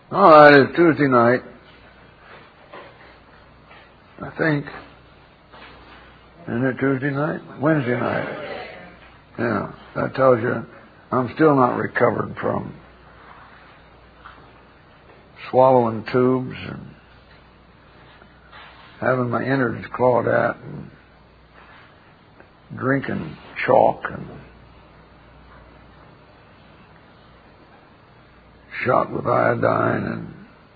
All right, it's Tuesday night, I think. Isn't it Tuesday night? Wednesday night. Yeah, that tells you I'm still not recovered from swallowing tubes and having my innards clawed at and drinking chalk and shot with iodine and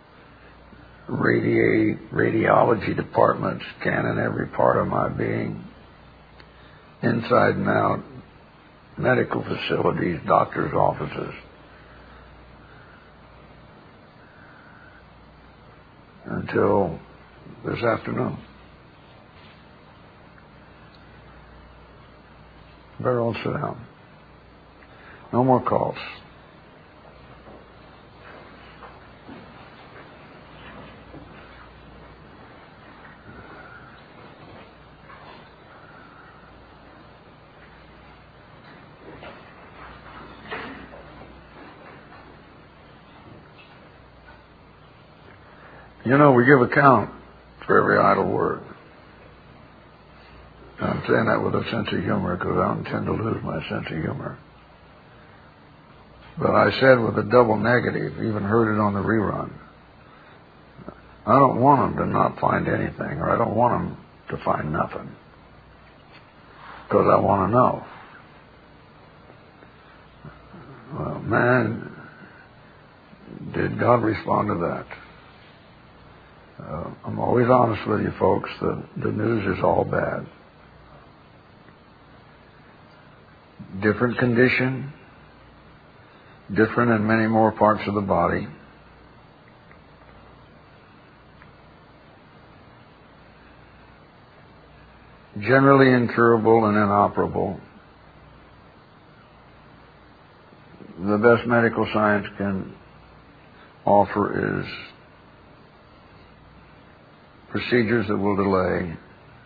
radiology departments scanning every part of my being, inside and out, medical facilities, doctors' offices, until this afternoon. Better all sit down. No more calls. You know, we give account for every idle word. I'm saying that with a sense of humor because I don't intend to lose my sense of humor. But I said with a double negative, even heard it on the rerun. I don't want them to not find anything, or I don't want them to find nothing, because I want to know. Well, man, did God respond to that? I'm always honest with you folks. The news is all bad. Different condition, different in many more parts of the body. Generally incurable and inoperable. The best medical science can offer is procedures that will delay.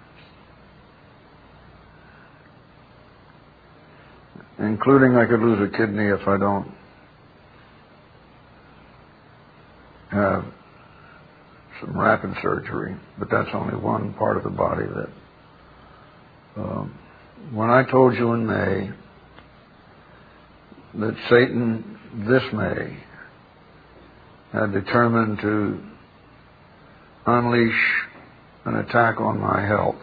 Including I could lose a kidney if I don't have some rapid surgery. But that's only one part of the body that... when I told you in May that Satan this May had determined to unleash an attack on my health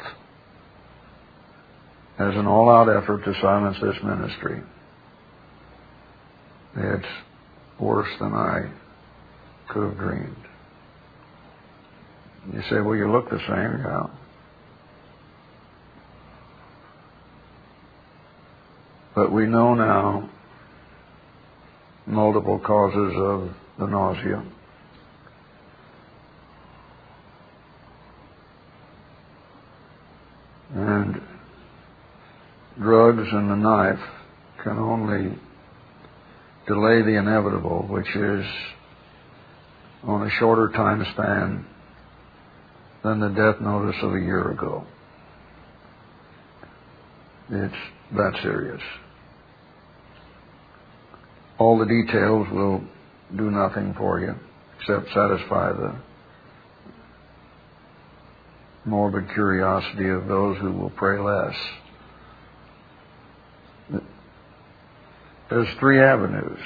as an all-out effort to silence this ministry, it's worse than I could have dreamed. You say, well, you look the same. Yeah. But we know now multiple causes of the nausea. And drugs and the knife can only delay the inevitable, which is on a shorter time span than the death notice of a year ago. It's that serious. All the details will do nothing for you except satisfy the morbid curiosity of those who will pray less. There's three avenues.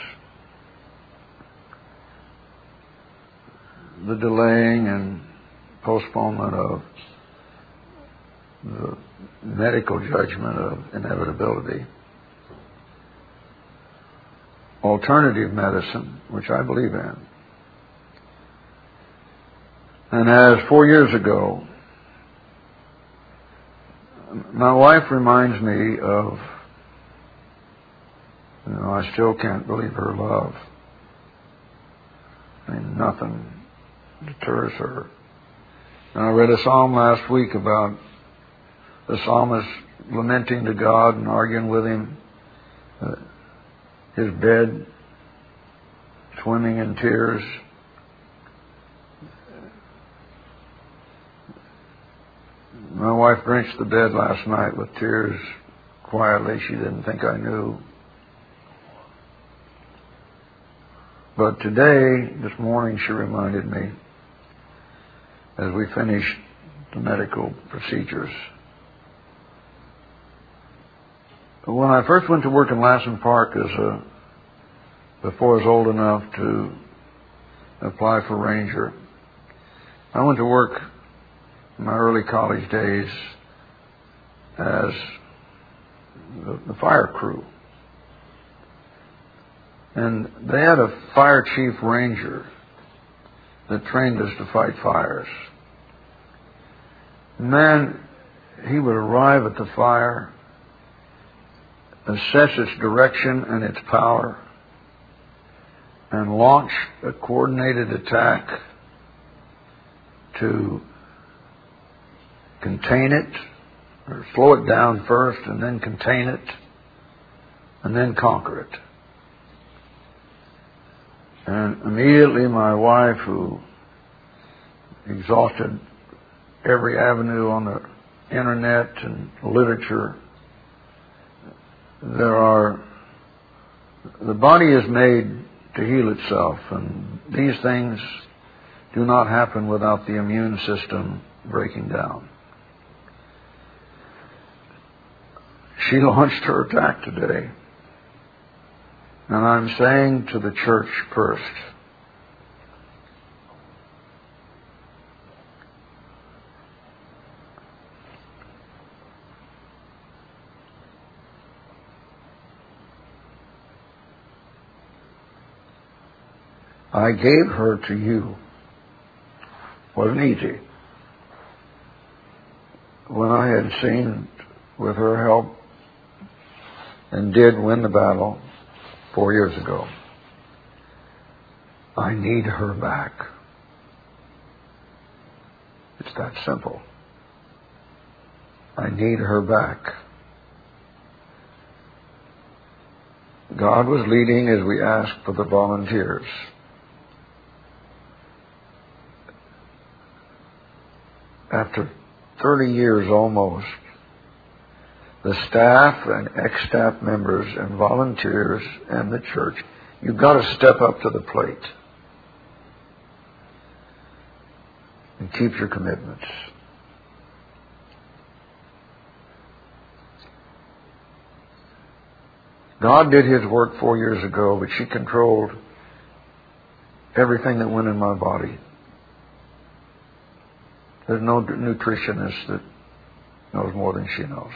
The delaying and postponement of the medical judgment of inevitability. Alternative medicine, which I believe in. And as 4 years ago, my wife reminds me of, I still can't believe her love. I mean, nothing deters her. And I read a psalm last week about the psalmist lamenting to God and arguing with him, his bed swimming in tears. My wife drenched the bed last night with tears quietly. She didn't think I knew. But today, this morning, she reminded me, as we finished the medical procedures, when I first went to work in Lassen Park before I was old enough to apply for ranger, I went to work in my early college days as the fire crew. And they had a fire chief ranger that trained us to fight fires. Man, he would arrive at the fire, assess its direction and its power, and launch a coordinated attack to contain it, or slow it down first, and then contain it, and then conquer it. And immediately my wife, who exhausted every avenue on the internet and literature, the body is made to heal itself, and these things do not happen without the immune system breaking down. She launched her attack today. And I'm saying to the church first, I gave her to you. Wasn't easy. When I had seen, with her help, and did win the battle 4 years ago, I need her back. It's that simple. I need her back. God was leading as we asked for the volunteers. After 30 years almost, the staff and ex-staff members and volunteers and the church, you've got to step up to the plate and keep your commitments. God did His work 4 years ago, but she controlled everything that went in my body. There's no nutritionist that knows more than she knows.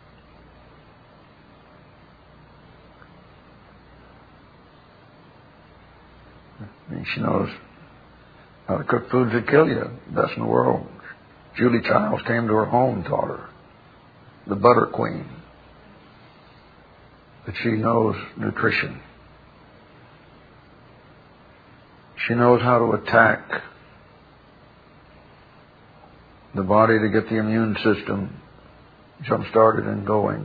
And she knows how to cook foods that kill you. Best in the world. Julie Childs came to her home and taught her. The butter queen. But she knows nutrition. She knows how to attack the body to get the immune system jump-started and going.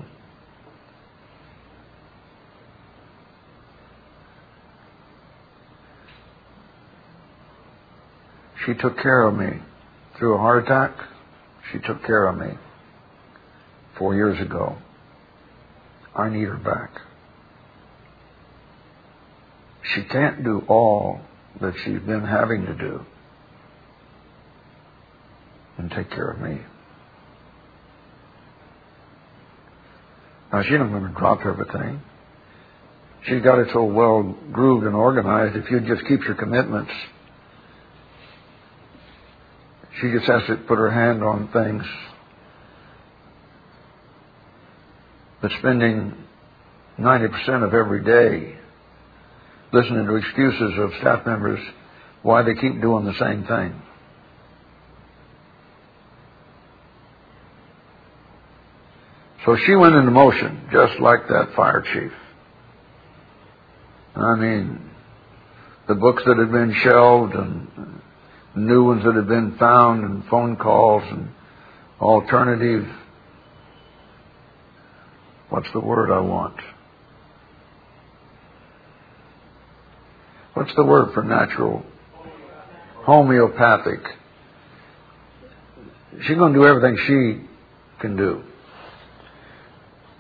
She took care of me through a heart attack. She took care of me 4 years ago. I need her back. She can't do all that she's been having to do and take care of me. Now, she's not going to drop everything. She's got it so well grooved and organized, if you just keep your commitments, she just has to put her hand on things. But spending 90% of every day listening to excuses of staff members why they keep doing the same thing. So she went into motion, just like that fire chief. I mean, the books that had been shelved and new ones that had been found and phone calls and alternative, what's the word I want? What's the word for natural? Homeopathic. She's going to do everything she can do.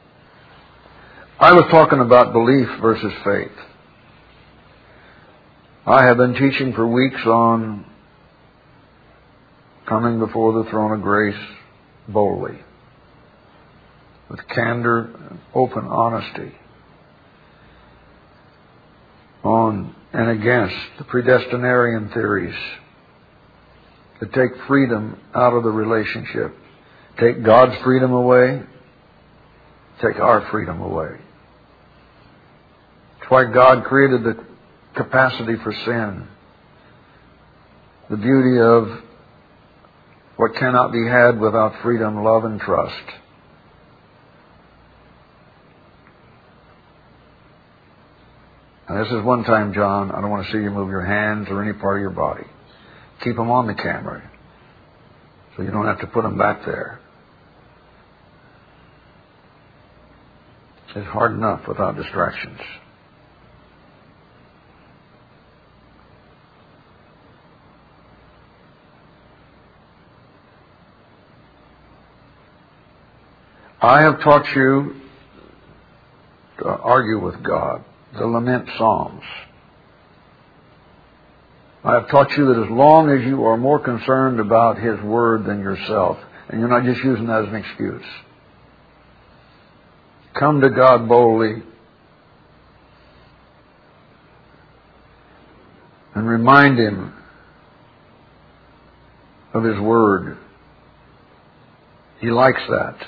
I was talking about belief versus faith. I have been teaching for weeks on coming before the throne of grace boldly, with candor and open honesty, on and against the predestinarian theories that take freedom out of the relationship, take God's freedom away, take our freedom away. It's why God created the capacity for sin, the beauty of what cannot be had without freedom, love, and trust. And this is one time, John, I don't want to see you move your hands or any part of your body. Keep them on the camera so you don't have to put them back there. It's hard enough without distractions. I have taught you to argue with God, the lament psalms. I have taught you that as long as you are more concerned about His Word than yourself, and you're not just using that as an excuse, come to God boldly and remind Him of His Word. He likes that.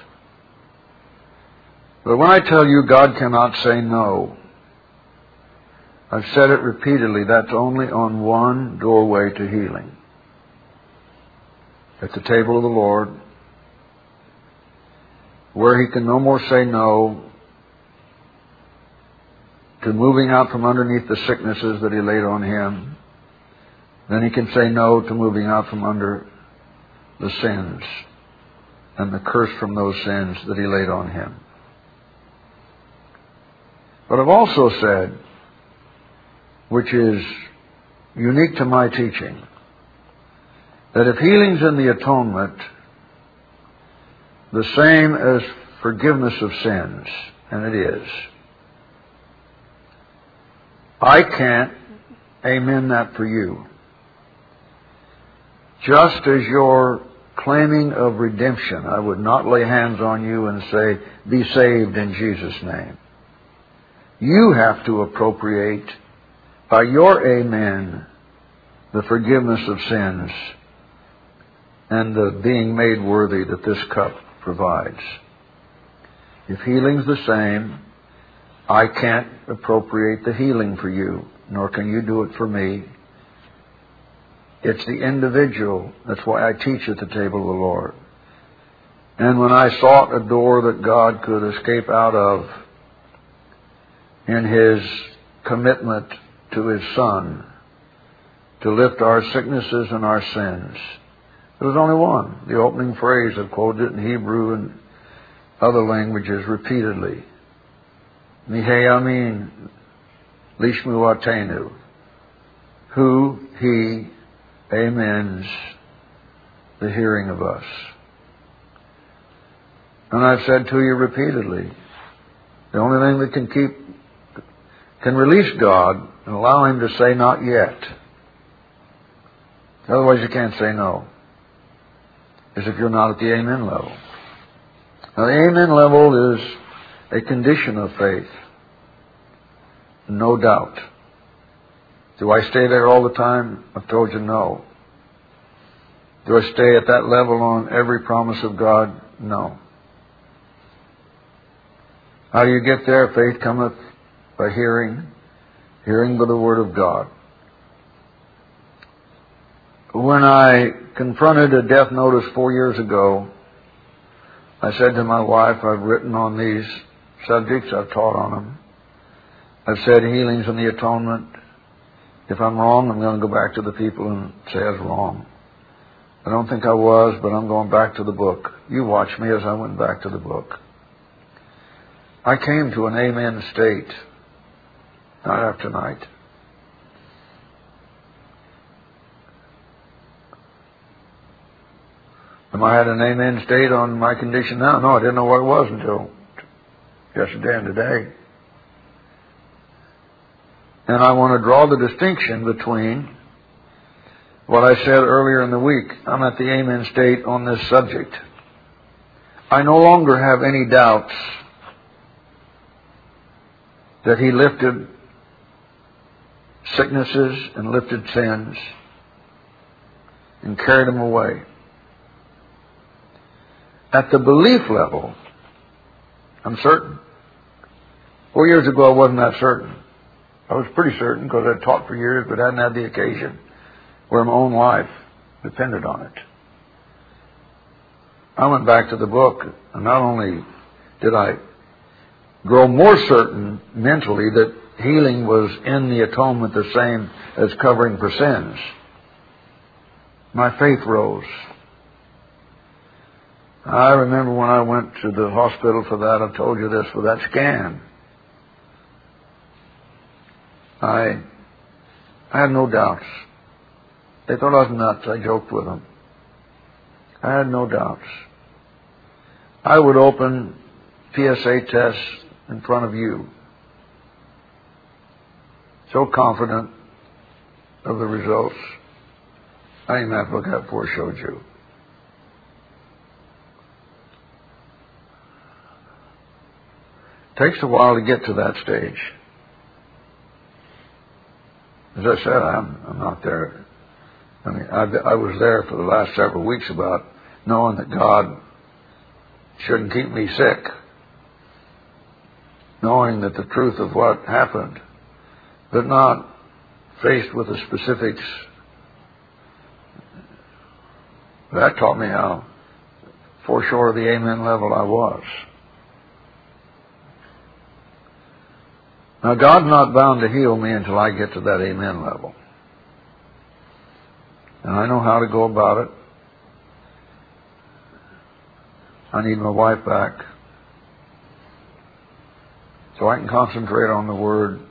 But when I tell you God cannot say no, I've said it repeatedly, that's only on one doorway to healing. At the table of the Lord, where He can no more say no to moving out from underneath the sicknesses that He laid on Him, then He can say no to moving out from under the sins and the curse from those sins that He laid on Him. But I've also said, which is unique to my teaching, that if healing's in the atonement, the same as forgiveness of sins, and it is, I can't amen that for you. Just as you're claiming of redemption, I would not lay hands on you and say, be saved in Jesus' name. You have to appropriate by your amen the forgiveness of sins and the being made worthy that this cup provides. If healing's the same, I can't appropriate the healing for you, nor can you do it for me. It's the individual. That's why I teach at the table of the Lord. And when I sought a door that God could escape out of in His commitment to His Son to lift our sicknesses and our sins, there was only one. The opening phrase, I've quoted it in Hebrew and other languages repeatedly. Mihei Amin Lishmu Atenu. Who He amens the hearing of us. And I've said to you repeatedly, the only thing that can release God and allow Him to say not yet, otherwise you can't say no, is if you're not at the amen level. Now the amen level is a condition of faith, no doubt. Do I stay there all the time? I've told you no. Do I stay at that level on every promise of God? No. How do you get there? Faith cometh by hearing, hearing by the Word of God. When I confronted a death notice 4 years ago, I said to my wife, I've written on these subjects, I've taught on them. I've said healings and the atonement. If I'm wrong, I'm going to go back to the people and say I was wrong. I don't think I was, but I'm going back to the book. You watch me as I went back to the book. I came to an amen state, night after night. Am I at an amen state on my condition now? No, I didn't know what it was until yesterday and today. And I want to draw the distinction between what I said earlier in the week. I'm at the amen state on this subject. I no longer have any doubts that He lifted sicknesses and lifted sins and carried them away. At the belief level, I'm certain. 4 years ago, I wasn't that certain. I was pretty certain because I'd taught for years but hadn't had the occasion where my own life depended on it. I went back to the book, and not only did I grow more certain mentally that healing was in the atonement the same as covering for sins, my faith rose. I remember when I went to the hospital for that, I told you this, for that scan. I had no doubts. They thought I was nuts. I joked with them. I had no doubts. I would open PSA tests in front of you, so confident of the results. I didn't have to look at before I showed you. It takes a while to get to that stage. As I said, I'm not there. I mean, I was there for the last several weeks about knowing that God shouldn't keep me sick, knowing that the truth of what happened, but not faced with the specifics. That taught me how foreshore of the amen level I was. Now, God's not bound to heal me until I get to that amen level. And I know how to go about it. I need my wife back so I can concentrate on the Word.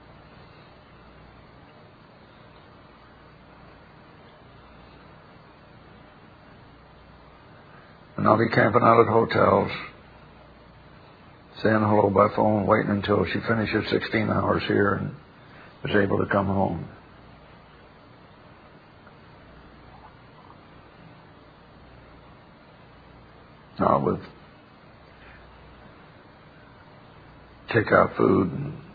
And I'll be camping out at hotels, saying hello by phone, waiting until she finishes 16 hours here and is able to come home. Now with takeout food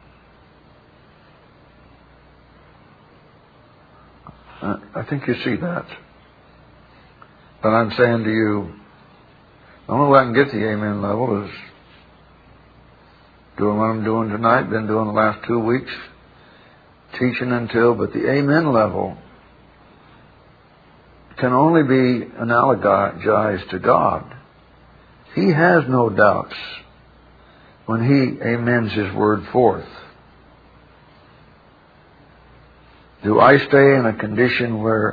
and I think you see that. But I'm saying to you, the only way I can get to the amen level is doing what I'm doing tonight, been doing the last 2 weeks, teaching until, but the amen level can only be analogized to God. He has no doubts when He amens His Word forth. Do I stay in a condition where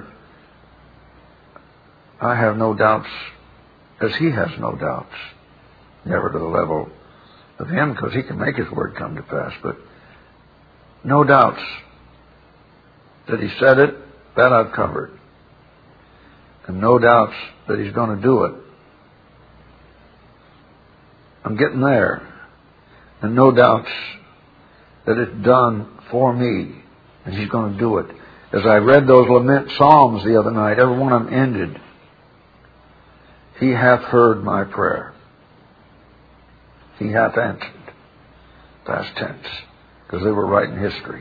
I have no doubts as He has no doubts? Never to the level of Him, because He can make His Word come to pass, but no doubts that He said it, that I've covered. And no doubts that He's going to do it. I'm getting there. And no doubts that it's done for me, and He's going to do it. As I read those lament psalms the other night, every one of them ended, He hath heard my prayer. He hath answered. Past tense, because they were writing history.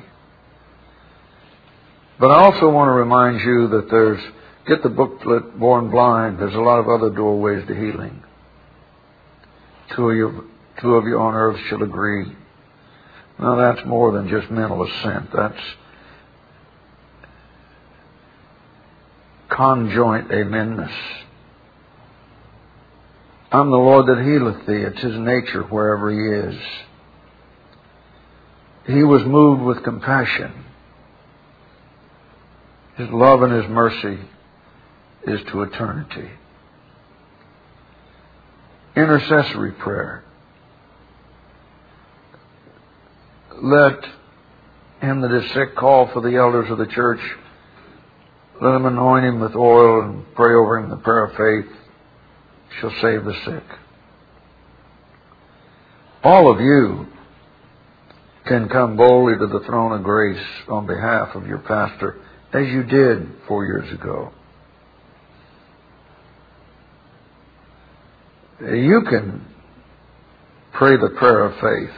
But I also want to remind you that get the booklet, Born Blind. There's a lot of other doorways to healing. Two of you on earth shall agree. Now that's more than just mental assent. That's conjoint amenness. I'm the Lord that healeth thee. It's His nature wherever He is. He was moved with compassion. His love and His mercy is to eternity. Intercessory prayer. Let him that is sick call for the elders of the church. Let them anoint him with oil and pray over him. The prayer of faith shall save the sick. All of you can come boldly to the throne of grace on behalf of your pastor, as you did 4 years ago. You can pray the prayer of faith.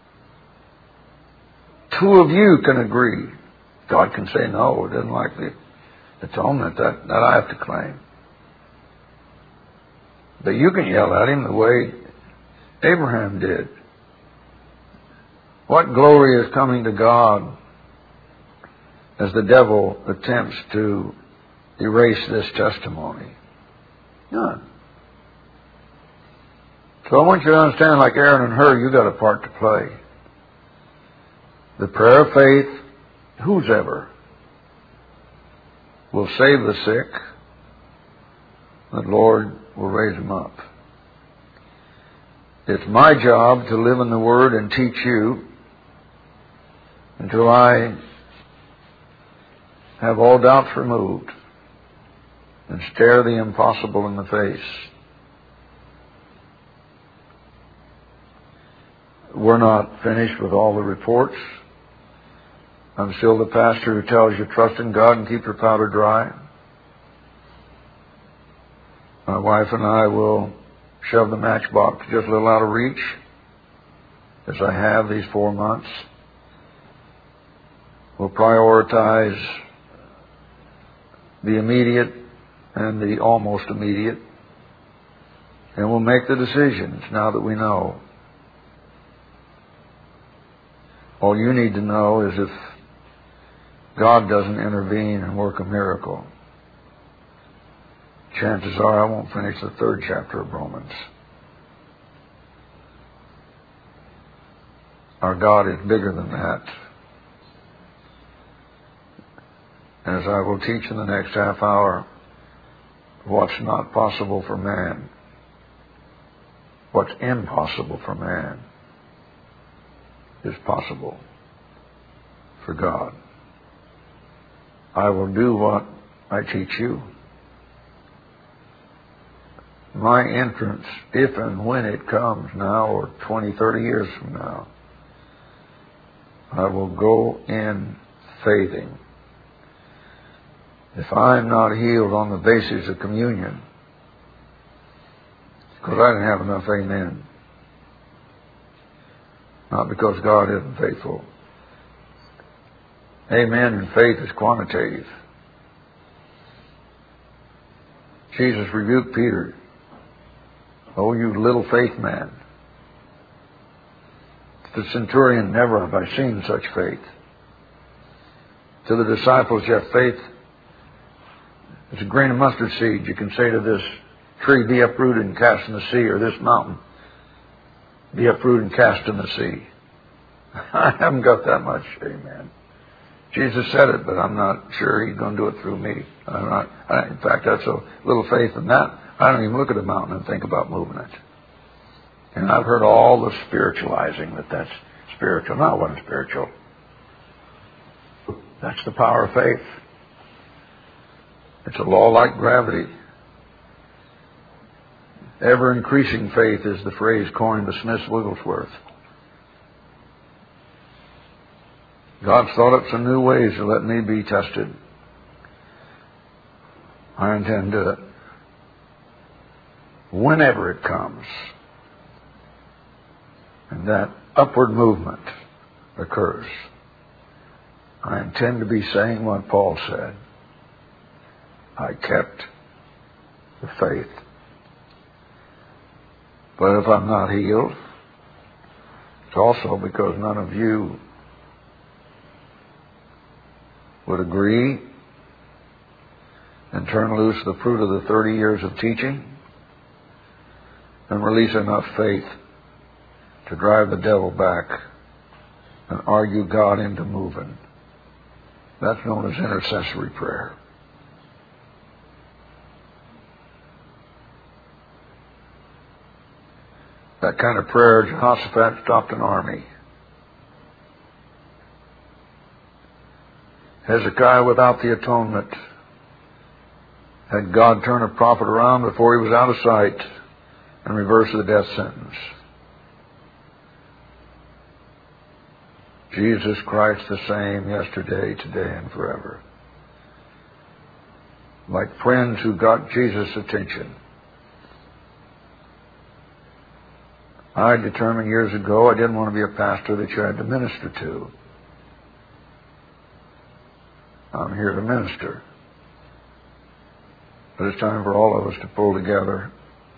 Two of you can agree. God can say no, it doesn't like the atonement that I have to claim. But you can yell at him the way Abraham did. What glory is coming to God as the devil attempts to erase this testimony? None. So I want you to understand, like Aaron and Hur, you got a part to play. The prayer of faith, whosoever will save the sick, the Lord will raise them up. It's my job to live in the Word and teach you until I have all doubts removed and stare the impossible in the face. We're not finished with all the reports. I'm still the pastor who tells you trust in God and keep your powder dry. My wife and I will shove the matchbox just a little out of reach, as I have these 4 months. We'll prioritize the immediate and the almost immediate, and we'll make the decisions now that we know. All you need to know is if God doesn't intervene and work a miracle, chances are I won't finish the 3rd chapter of Romans. Our God is bigger than that. As I will teach in the next half hour, what's not possible for man, what's impossible for man, is possible for God. I will do what I teach you. My entrance, if and when it comes now, or 20, 30 years from now, I will go in faithing. If I'm not healed on the basis of communion, because I didn't have enough amen. Not because God isn't faithful. Amen in faith is quantitative. Jesus rebuked Peter. Oh, you little faith man. To the centurion, never have I seen such faith. To the disciples, you have faith. It's a grain of mustard seed. You can say to this tree, be uprooted and cast in the sea, or this mountain, be uprooted and cast in the sea. I haven't got that much, amen. Jesus said it, but I'm not sure He's going to do it through me. In fact, that's a little faith in that. I don't even look at a mountain and think about moving it. And I've heard all the spiritualizing that's spiritual. No, it wasn't spiritual. That's the power of faith. It's a law like gravity. Ever-increasing faith is the phrase coined by Smith Wigglesworth. God's thought up some new ways to let me be tested. I intend to do it. Whenever it comes, and that upward movement occurs, I intend to be saying what Paul said. I kept the faith. But if I'm not healed, it's also because none of you would agree and turn loose the fruit of the 30 years of teaching and release enough faith to drive the devil back and argue God into moving. That's known as intercessory prayer. That kind of prayer, Jehoshaphat stopped an army. Hezekiah, without the atonement, had God turn a prophet around before he was out of sight and reverse the death sentence. Jesus Christ the same yesterday, today, and forever. Like friends who got Jesus' attention. I determined years ago I didn't want to be a pastor that you had to minister to. I'm here to minister. But it's time for all of us to pull together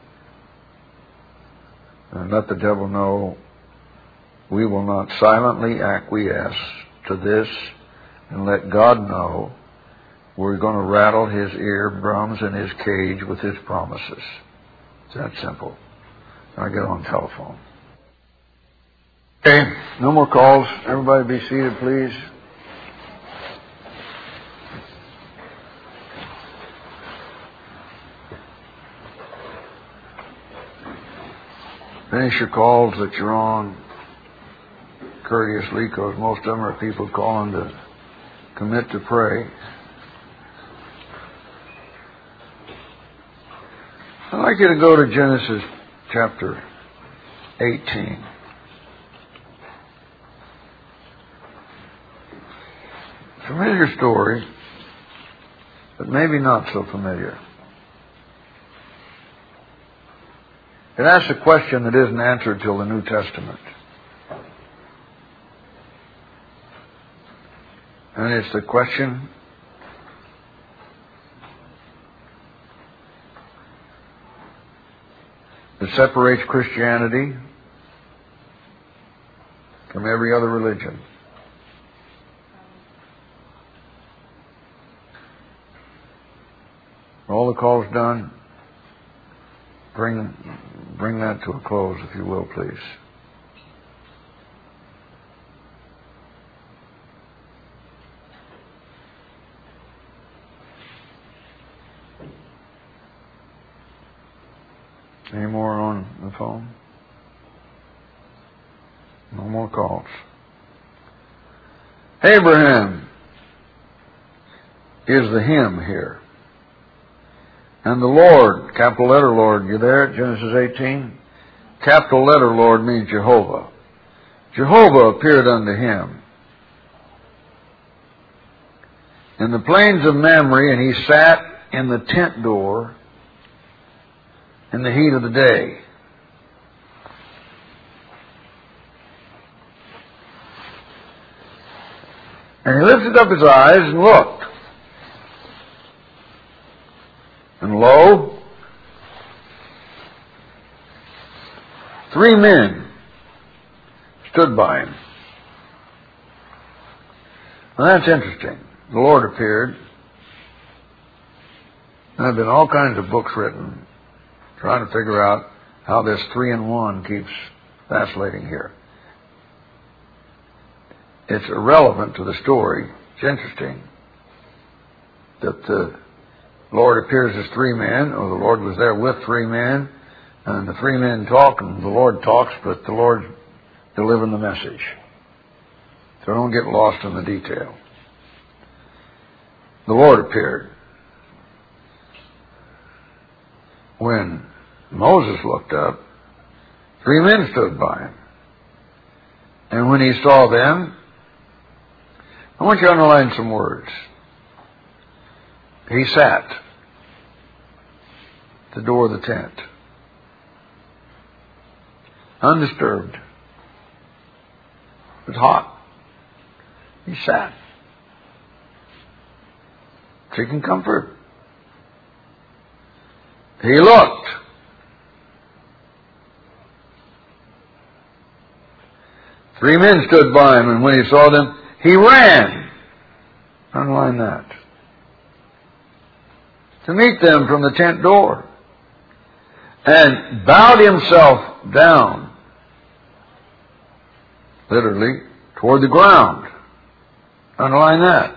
and let the devil know we will not silently acquiesce to this, and let God know we're going to rattle his eardrums and his cage with his promises. It's that simple. I get on telephone. Okay, no more calls. Everybody be seated, please. Finish your calls that you're on courteously, because most of them are people calling to commit to pray. I'd like you to go to Genesis chapter 18. Familiar story, but maybe not so familiar. It asks a question that isn't answered till the New Testament. And it's the question, that separates Christianity from every other religion. All the calls done, bring that to a close, if you will, please. Any more on the phone? No more calls. Abraham is the him here. And the Lord, capital letter Lord, you there, Genesis 18? Capital letter Lord means Jehovah. Jehovah appeared unto him in the plains of Mamre, and he sat in the tent door in the heat of the day. And he lifted up his eyes and looked. And lo, 3 men stood by him. Now that's interesting. The Lord appeared. And there have been all kinds of books written trying to figure out how this 3-in-1 keeps vacillating here. It's irrelevant to the story. It's interesting that the Lord appears as 3 men, or the Lord was there with 3 men, and the 3 men talk, and the Lord talks, but the Lord's delivering the message. So don't get lost in the detail. The Lord appeared. When Moses looked up, 3 men stood by him. And when he saw them, I want you to underline some words. He sat at the door of the tent, undisturbed. It was hot. He sat, seeking comfort. He looked. Three men stood by him, and when he saw them, he ran. Underline that. To meet them from the tent door. And bowed himself down, literally, toward the ground. Underline that.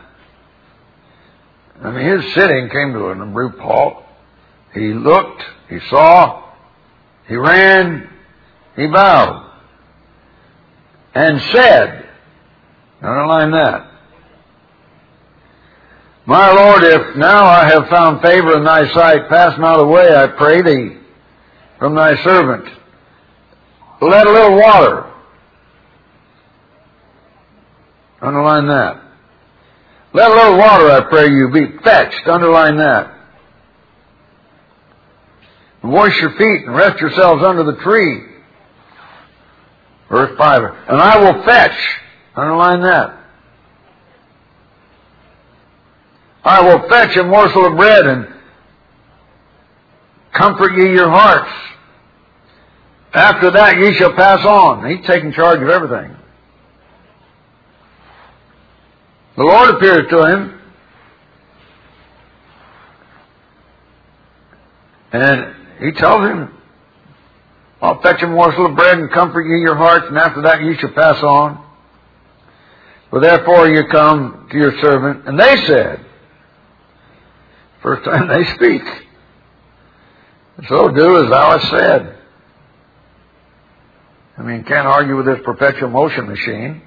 I mean, his sitting came to an abrupt halt. He looked, he saw, he ran, he bowed, and said, underline that, My Lord, if now I have found favor in thy sight, pass not away, I pray thee, from thy servant. Let a little water Underline that. Let a little water, I pray you, be fetched. Underline that. And wash your feet and rest yourselves under the tree. Verse 5. And I will fetch. Underline that. I will fetch a morsel of bread and comfort ye your hearts. After that ye shall pass on. He's taking charge of everything. The Lord appears to him, and he tells him, I'll fetch a morsel of bread and comfort ye your hearts, and after that ye shall pass on. For therefore you come to your servant. And they said, first time they speak, so do as thou hast said. I mean, can't argue with this perpetual motion machine.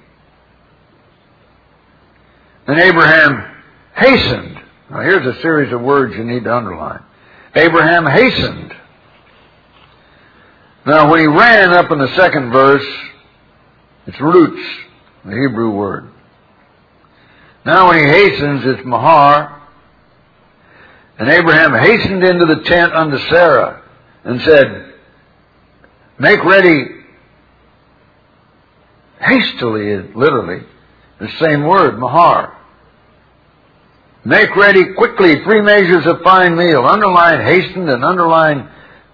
And Abraham hastened. Now here's a series of words you need to underline. Abraham hastened. Now when he ran up in the second verse, it's roots, the Hebrew word. Now when he hastens, it's mahar. And Abraham hastened into the tent unto Sarah and said, make ready, hastily, literally, the same word, mahar. Make ready quickly 3 measures of fine meal. Underline hastened and underline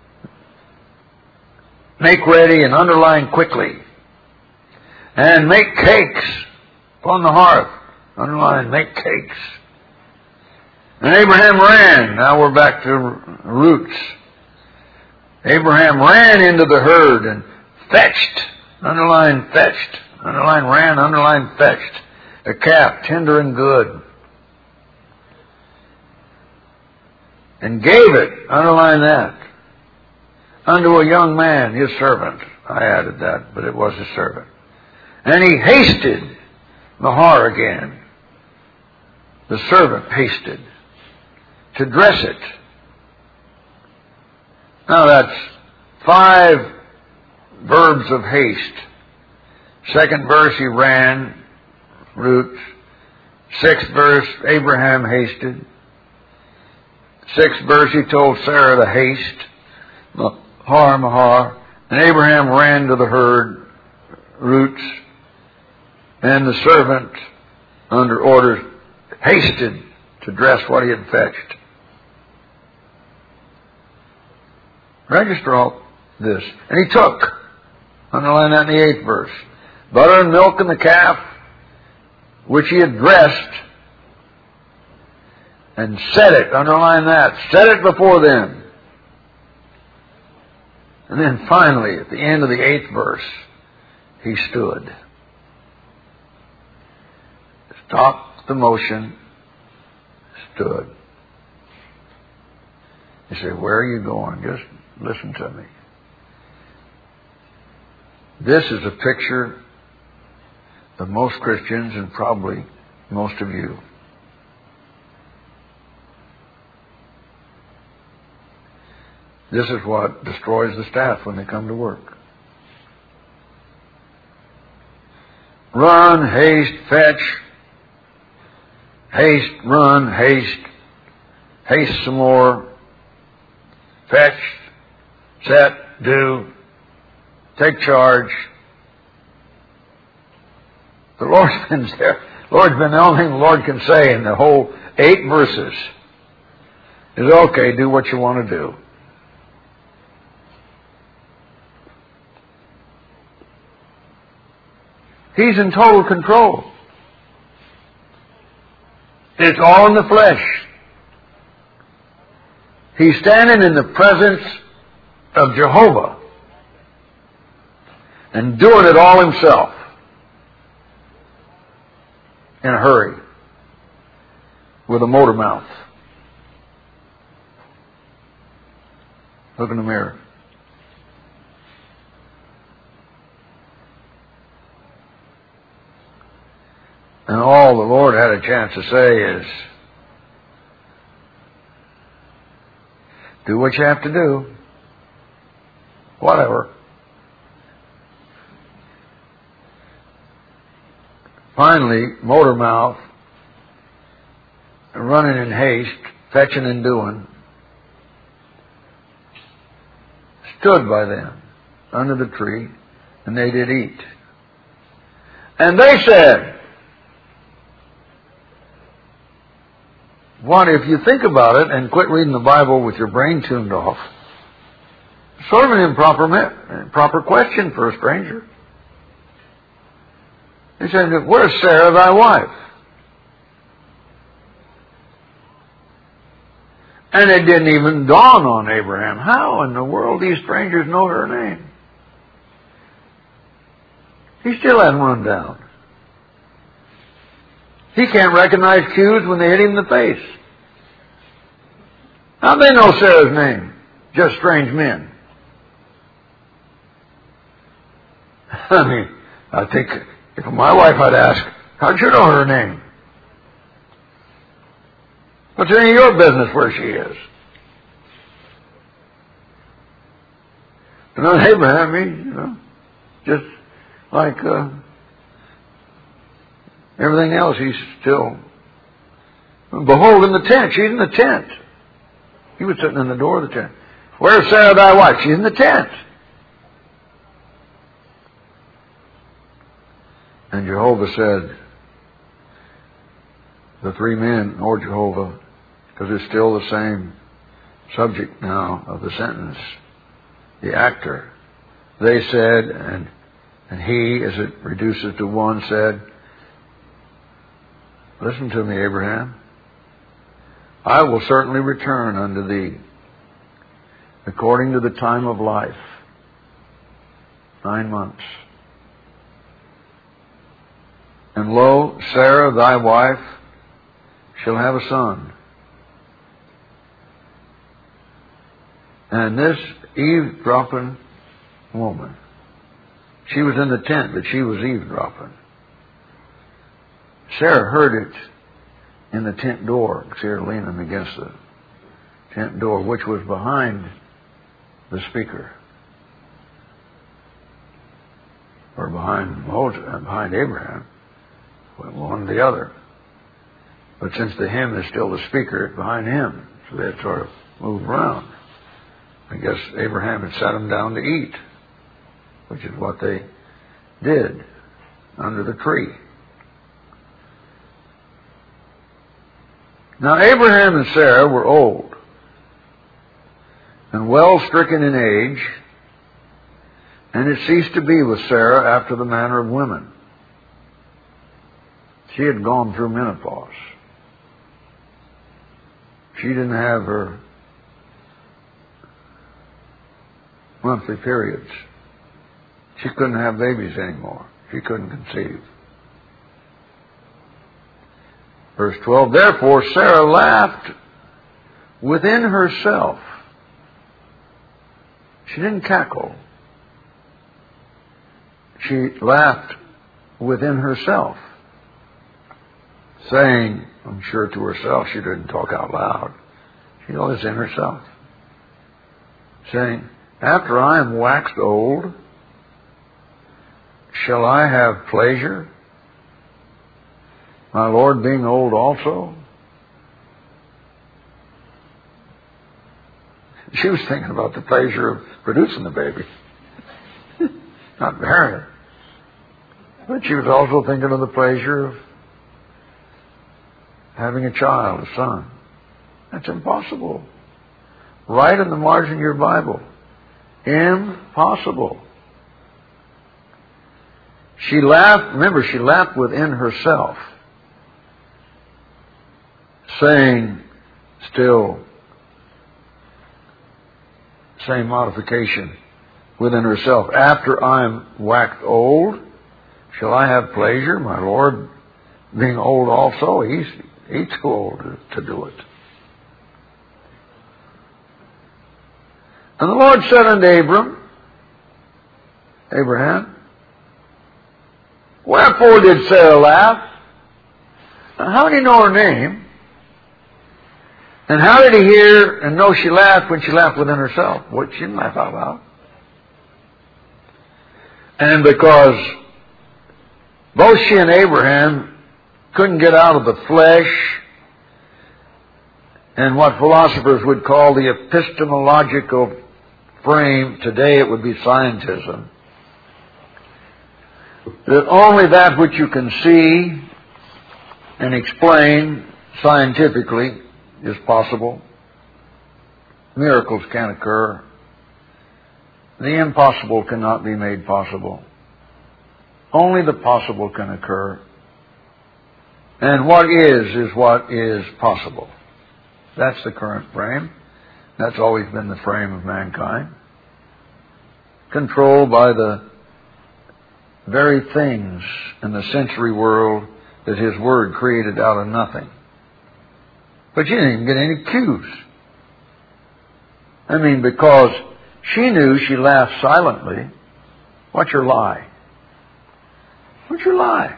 make ready and underline quickly. And make cakes upon the hearth. Underline make cakes. And Abraham ran. Now we're back to roots. Abraham ran into the herd and fetched. Underline fetched. Underline ran, underline fetched. A calf, tender and good. And gave it, underline that, unto a young man, his servant. I added that, but it was his servant. And he hasted, mahar again. The servant hasted to dress it. Now that's 5 verbs of haste. Second verse, he ran, roots. 6th verse, Abraham hasted. 6th verse, he told Sarah to haste, mahar. And Abraham ran to the herd, roots. And the servant, under orders, hasted to dress what he had fetched. Register all this. And he took, underline that in the 8th verse, butter and milk and the calf, which he had dressed, and set it, underline that, set it before them. And then finally, at the end of the 8th verse, he stood. Stopped the motion, stood. You say, where are you going? Just listen to me. This is a picture of most Christians and probably most of you. This is what destroys the staff when they come to work. Run, haste, fetch. Haste, run, haste. Haste some more. Fetch, set, do. Take charge. The Lord's been there. Lord's been the only thing the Lord can say in the whole 8 verses is, okay, do what you want to do. He's in total control. It's all in the flesh. He's standing in the presence of Jehovah and doing it all himself in a hurry with a motor mouth. Look in the mirror. And all the Lord had a chance to say is, do what you have to do. Whatever. finally, motor mouth, running in haste, fetching and doing, stood by them under the tree, and they did eat. And they said, what if you think about it and quit reading the Bible with your brain tuned off? Sort of an improper question for a stranger. He said, where's Sarah, thy wife? And it didn't even dawn on Abraham. How in the world these strangers know her name? He still hadn't run down. He can't recognize cues when they hit him in the face. How'd they know Sarah's name? Just strange men. I mean, I think if my wife I'd ask, how'd you know her name? What's any of your business where she is? And then Abraham, just like everything else, he's still, behold, in the tent. She's in the tent. He was sitting in the door of the tent. Where's Sarah, thy wife? She's in the tent. And Jehovah said, the three men, or Jehovah, because it's still the same subject now of the sentence, the actor. They said, and he, as it reduces to one, said, listen to me, Abraham. I will certainly return unto thee according to the time of life. 9 months. And lo, Sarah, thy wife, shall have a son. And this eavesdropping woman, she was in the tent, but she was eavesdropping. Sarah heard it in the tent door. See her leaning against the tent door, which was behind the speaker. Or behind Moses, behind Abraham. One or the other. But since the hymn is still the speaker, it's behind him. So they had sort of moved around. I guess Abraham had sat them down to eat, which is what they did under the tree. Now Abraham and Sarah were old and well stricken in age, and it ceased to be with Sarah after the manner of women. She had gone through menopause. She didn't have her monthly periods. She couldn't have babies anymore. She couldn't conceive. Verse 12, therefore Sarah laughed within herself. She didn't cackle. She laughed within herself, saying, I'm sure to herself, she didn't talk out loud. She was in herself, saying, after I am waxed old, shall I have pleasure, my Lord being old also? She was thinking about the pleasure of producing the baby, not bearing it. But she was also thinking of the pleasure of having a child, a son. That's impossible. Write in the margin of your Bible. Impossible. She laughed, remember, she laughed within herself, saying, still, same modification, within herself, after I am waxed old, shall I have pleasure, my Lord being old also? He's too old to do it. And the Lord said unto Abraham, wherefore did Sarah laugh? Now, how did he know her name? And how did he hear and know she laughed when she laughed within herself? What, she didn't laugh out loud. And because Both she and Abraham couldn't get out of the flesh and what philosophers would call the epistemological frame. Today it would be scientism. That only that which you can see and explain scientifically is possible. Miracles can occur. The impossible cannot be made possible. Only the possible can occur. And what is what is possible. That's the current frame. That's always been the frame of mankind. Controlled by the very things in the sensory world that His Word created out of nothing. But you didn't even get any cues. I mean, because she knew she laughed silently. What's your lie? What's your lie?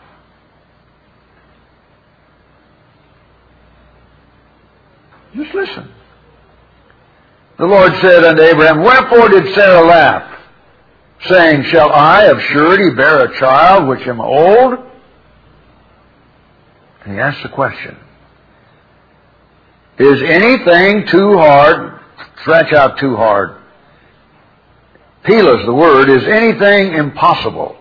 Just listen. The Lord said unto Abraham, Wherefore did Sarah laugh, saying, Shall I of surety bear a child which am old? And he asked the question. Is anything too hard? Stretch out too hard. Pila is the word. Is anything impossible?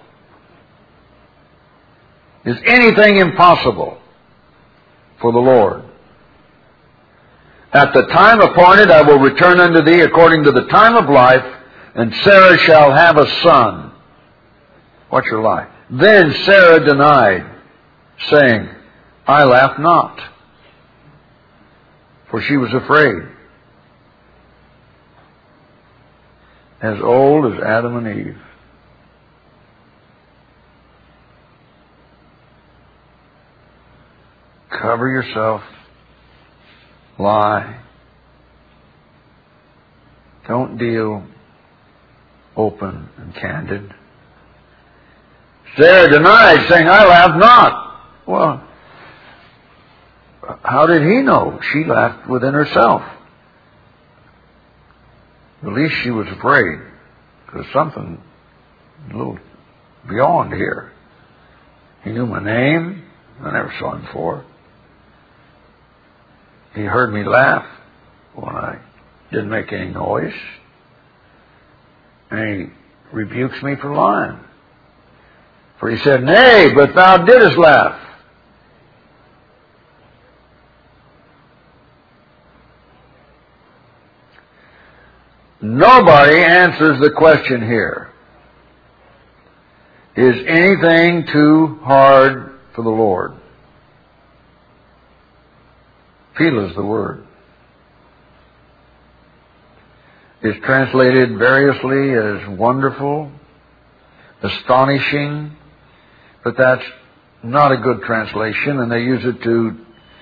Is anything impossible for the Lord? At the time appointed I will return unto thee according to the time of life, and Sarah shall have a son. What's your lie? Then Sarah denied, saying, I laugh not. For she was afraid. As old as Adam and Eve. Cover yourself. Lie. Don't deal open and candid. Sarah denied, saying, I laugh not. Well, how did he know? She laughed within herself. At least she was afraid. There's something a little beyond here. He knew my name. I never saw him before. He heard me laugh when I didn't make any noise. And he rebukes me for lying. For he said, Nay, but thou didst laugh. Nobody answers the question here. Is anything too hard for the Lord? Pila is the word. It's translated variously as wonderful, astonishing, but that's not a good translation, and they use it to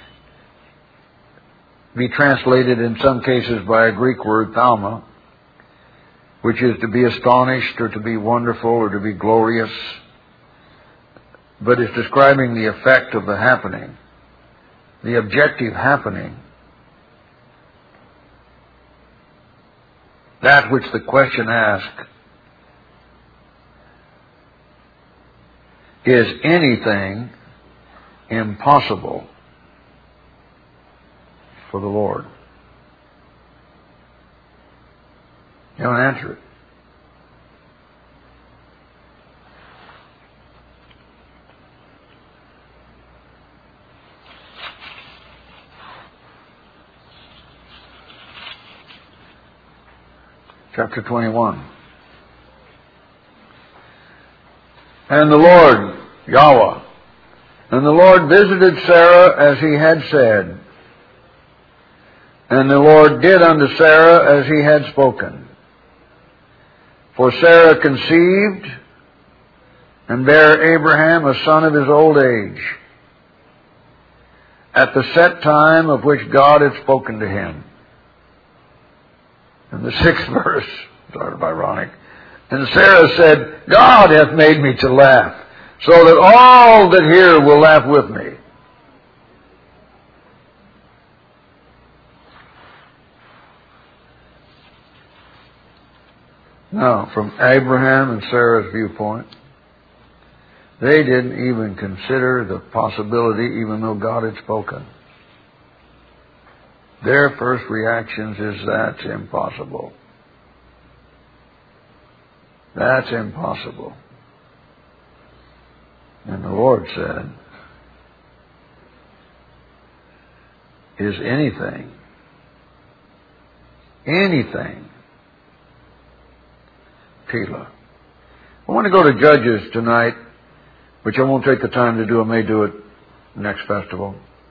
be translated in some cases by a Greek word, thauma, which is to be astonished or to be wonderful or to be glorious, but it's describing the effect of the happening, the objective happening, that which the question asks. Is anything impossible for the Lord? You don't answer it. Chapter 21. And the Lord, Yahweh, and the Lord visited Sarah as he had said. And the Lord did unto Sarah as he had spoken. For Sarah conceived and bare Abraham a son of his old age, at the set time of which God had spoken to him. In the 6th verse, sort of ironic. And Sarah said, God hath made me to laugh, so that all that hear will laugh with me. Now, from Abraham and Sarah's viewpoint, They didn't even consider the possibility, even though God had spoken. Their first reactions is, that's impossible. That's impossible. And the Lord said, is anything Tila. I want to go to Judges tonight, which I won't take the time to do. I may do it next festival.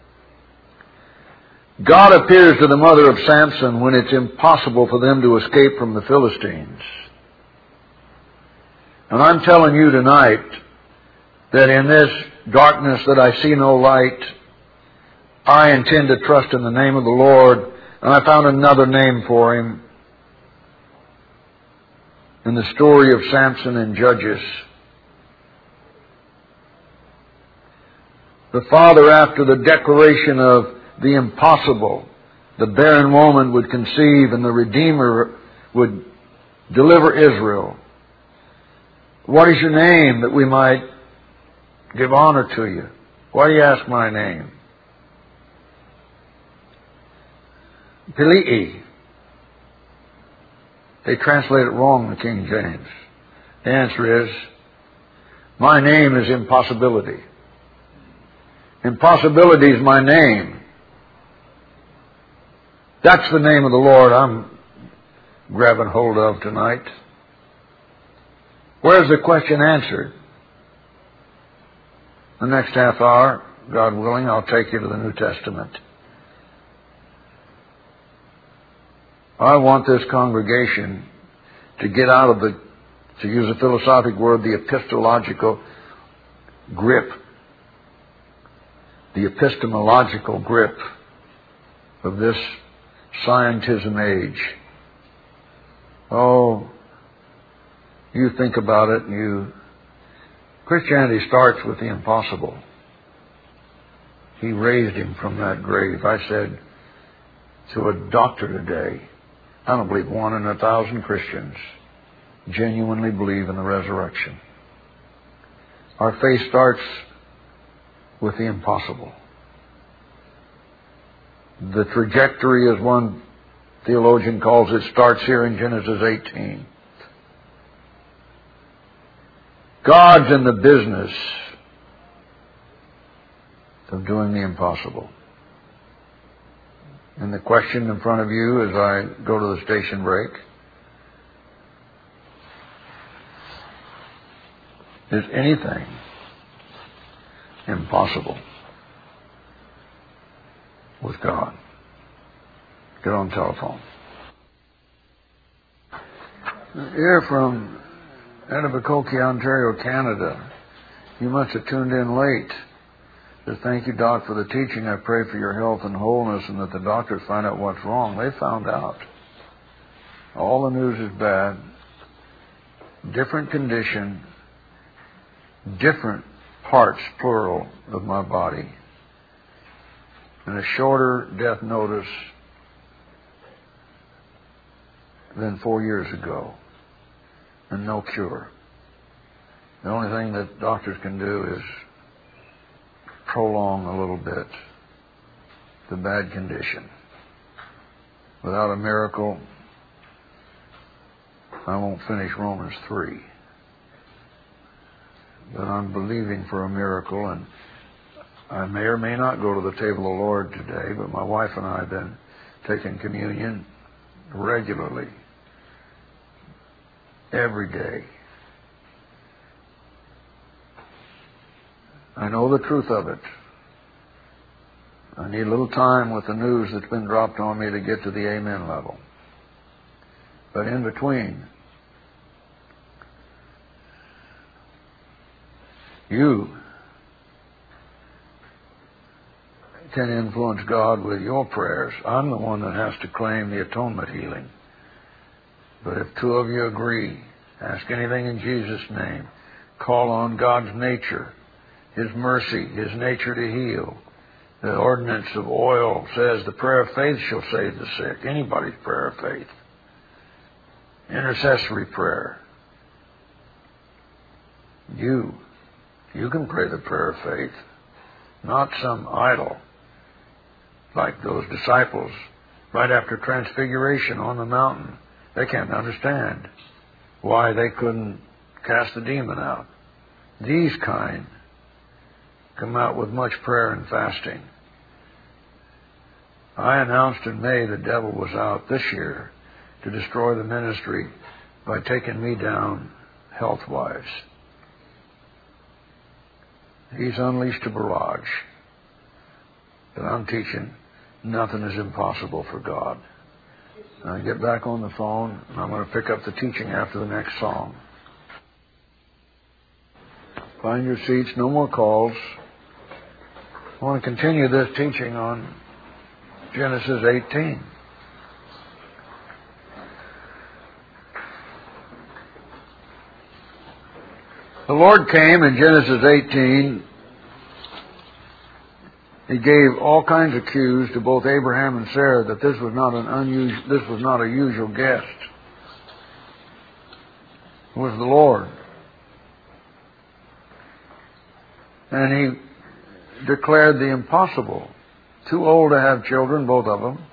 God appears to the mother of Samson when it's impossible for them to escape from the Philistines. And I'm telling you tonight that in this darkness that I see no light, I intend to trust in the name of the Lord. And I found another name for him in the story of Samson in Judges. The father, after the declaration of the impossible, the barren woman would conceive and the Redeemer would deliver Israel. What is your name, that we might give honor to you? Why do you ask my name? Pele'i. They translate it wrong in the King James. The answer is, my name is impossibility. Impossibility is my name. That's the name of the Lord I'm grabbing hold of tonight. Where's the question answered? The next half hour, God willing, I'll take you to the New Testament. I want this congregation to get out of the, to use a philosophic word, the epistemological grip. The epistemological grip of this scientism age. Oh, you think about it, and Christianity starts with the impossible. He raised him from that grave. I said to a doctor today, I don't believe 1 in 1,000 Christians genuinely believe in the resurrection. Our faith starts with the impossible. The trajectory, as one theologian calls it, starts here in Genesis 18. God's in the business of doing the impossible. And the question in front of you as I go to the station break is, anything impossible with God? Get on the telephone. Here from Etobicoke, Ontario, Canada. You must have tuned in late. Just thank you, Doc, for the teaching. I pray for your health and wholeness and that the doctors find out what's wrong. They found out. All the news is bad. Different condition. Different parts, plural, of my body. And a shorter death notice than 4 years ago. And no cure. The only thing that doctors can do is prolong a little bit the bad condition. Without a miracle, I won't finish Romans 3. But I'm believing for a miracle, and I may or may not go to the table of the Lord today, but my wife and I have been taking communion regularly, every day. I know the truth of it. I need a little time with the news that's been dropped on me to get to the amen level. But in between, you can influence God with your prayers. I'm the one that has to claim the atonement healing. But if two of you agree, ask anything in Jesus' name, call on God's nature, His mercy, His nature to heal. The ordinance of oil says the prayer of faith shall save the sick. Anybody's prayer of faith. Intercessory prayer. You You can pray the prayer of faith, not some idol like those disciples right after Transfiguration on the mountain. They can't understand why they couldn't cast the demon out. These kind come out with much prayer and fasting. I announced in May the devil was out this year to destroy the ministry by taking me down health-wise. He's unleashed a barrage. But I'm teaching nothing is impossible for God. I get back on the phone, and I'm going to pick up the teaching after the next song. Find your seats, no more calls. I want to continue this teaching on Genesis 18. The Lord came in Genesis 18. He gave all kinds of cues to both Abraham and Sarah that this was not a usual guest. It was the Lord. And he declared the impossible. Too old to have children, both of them.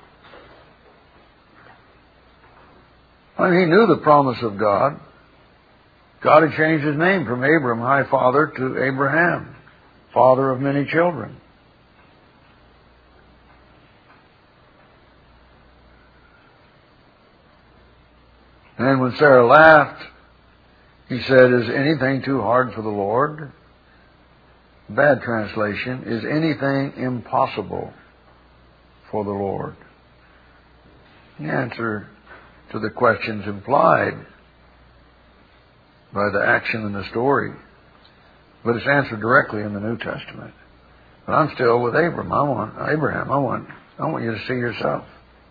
I mean, he knew the promise of God. God had changed his name from Abram, high father, to Abraham, father of many children. And when Sarah laughed, he said, "Is anything too hard for the Lord?" Bad translation, "Is anything impossible for the Lord?" The answer to the questions implied by the action in the story, but it's answered directly in the New Testament. But I'm still with Abraham. I want you to see yourself.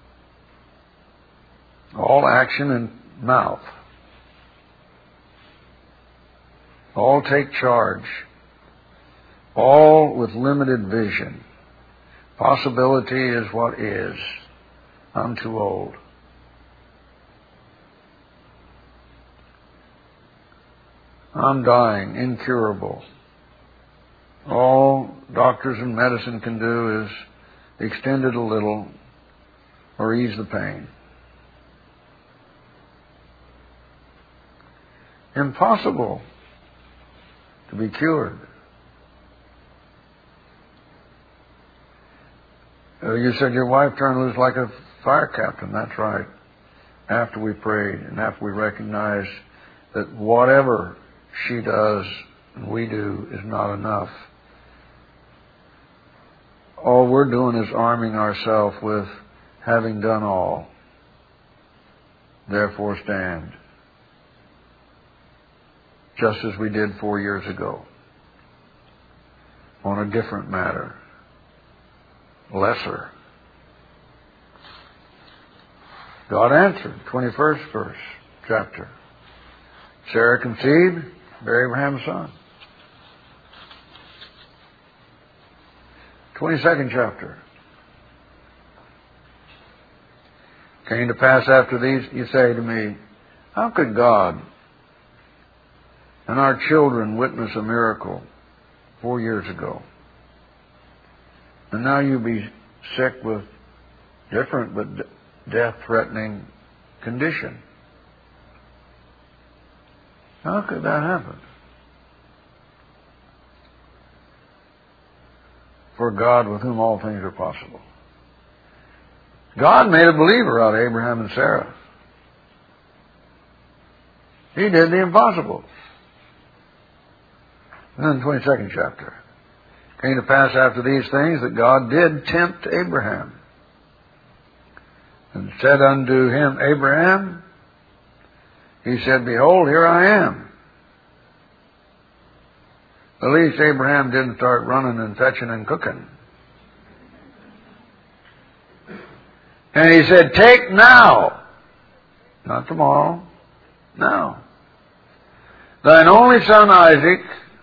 All action and mouth. All take charge. All with limited vision. Possibility is what is. I'm too old. I'm dying, incurable. All doctors and medicine can do is extend it a little or ease the pain. Impossible to be cured. You said your wife turned loose like a fire captain. That's right. After we prayed and after we recognized that whatever she does and we do is not enough. All we're doing is arming ourselves with having done all. Therefore stand. Just as we did 4 years ago. On a different matter. Lesser. God answered. 21st verse, chapter. Sarah conceived, bare Abraham a son. 22nd chapter. Came to pass after these, you say to me, how could God and our children witness a miracle 4 years ago? And now you be sick with different but death-threatening condition. How could that happen? For God with whom all things are possible. God made a believer out of Abraham and Sarah. He did the impossible. And then 22nd chapter. Came to pass after these things that God did tempt Abraham. And said unto him, Abraham, he said, behold, here I am. At least Abraham didn't start running and fetching and cooking. And he said, take now, not tomorrow, now, thine only son Isaac,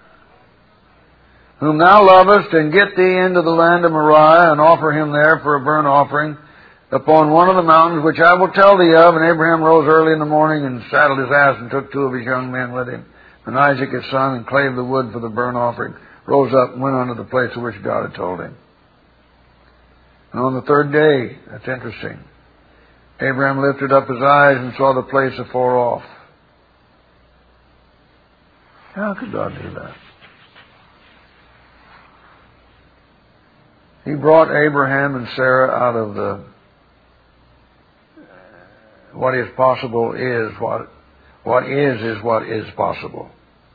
whom thou lovest, and get thee into the land of Moriah, and offer him there for a burnt offering upon one of the mountains which I will tell thee of. And Abraham rose early in the morning and saddled his ass and took 2 of his young men with him. And Isaac his son, and clave the wood for the burnt offering, rose up and went unto the place of which God had told him. And on the third day, that's interesting, Abraham lifted up his eyes and saw the place afar off. How could God do that? He brought Abraham and Sarah out of the what is possible is what is possible,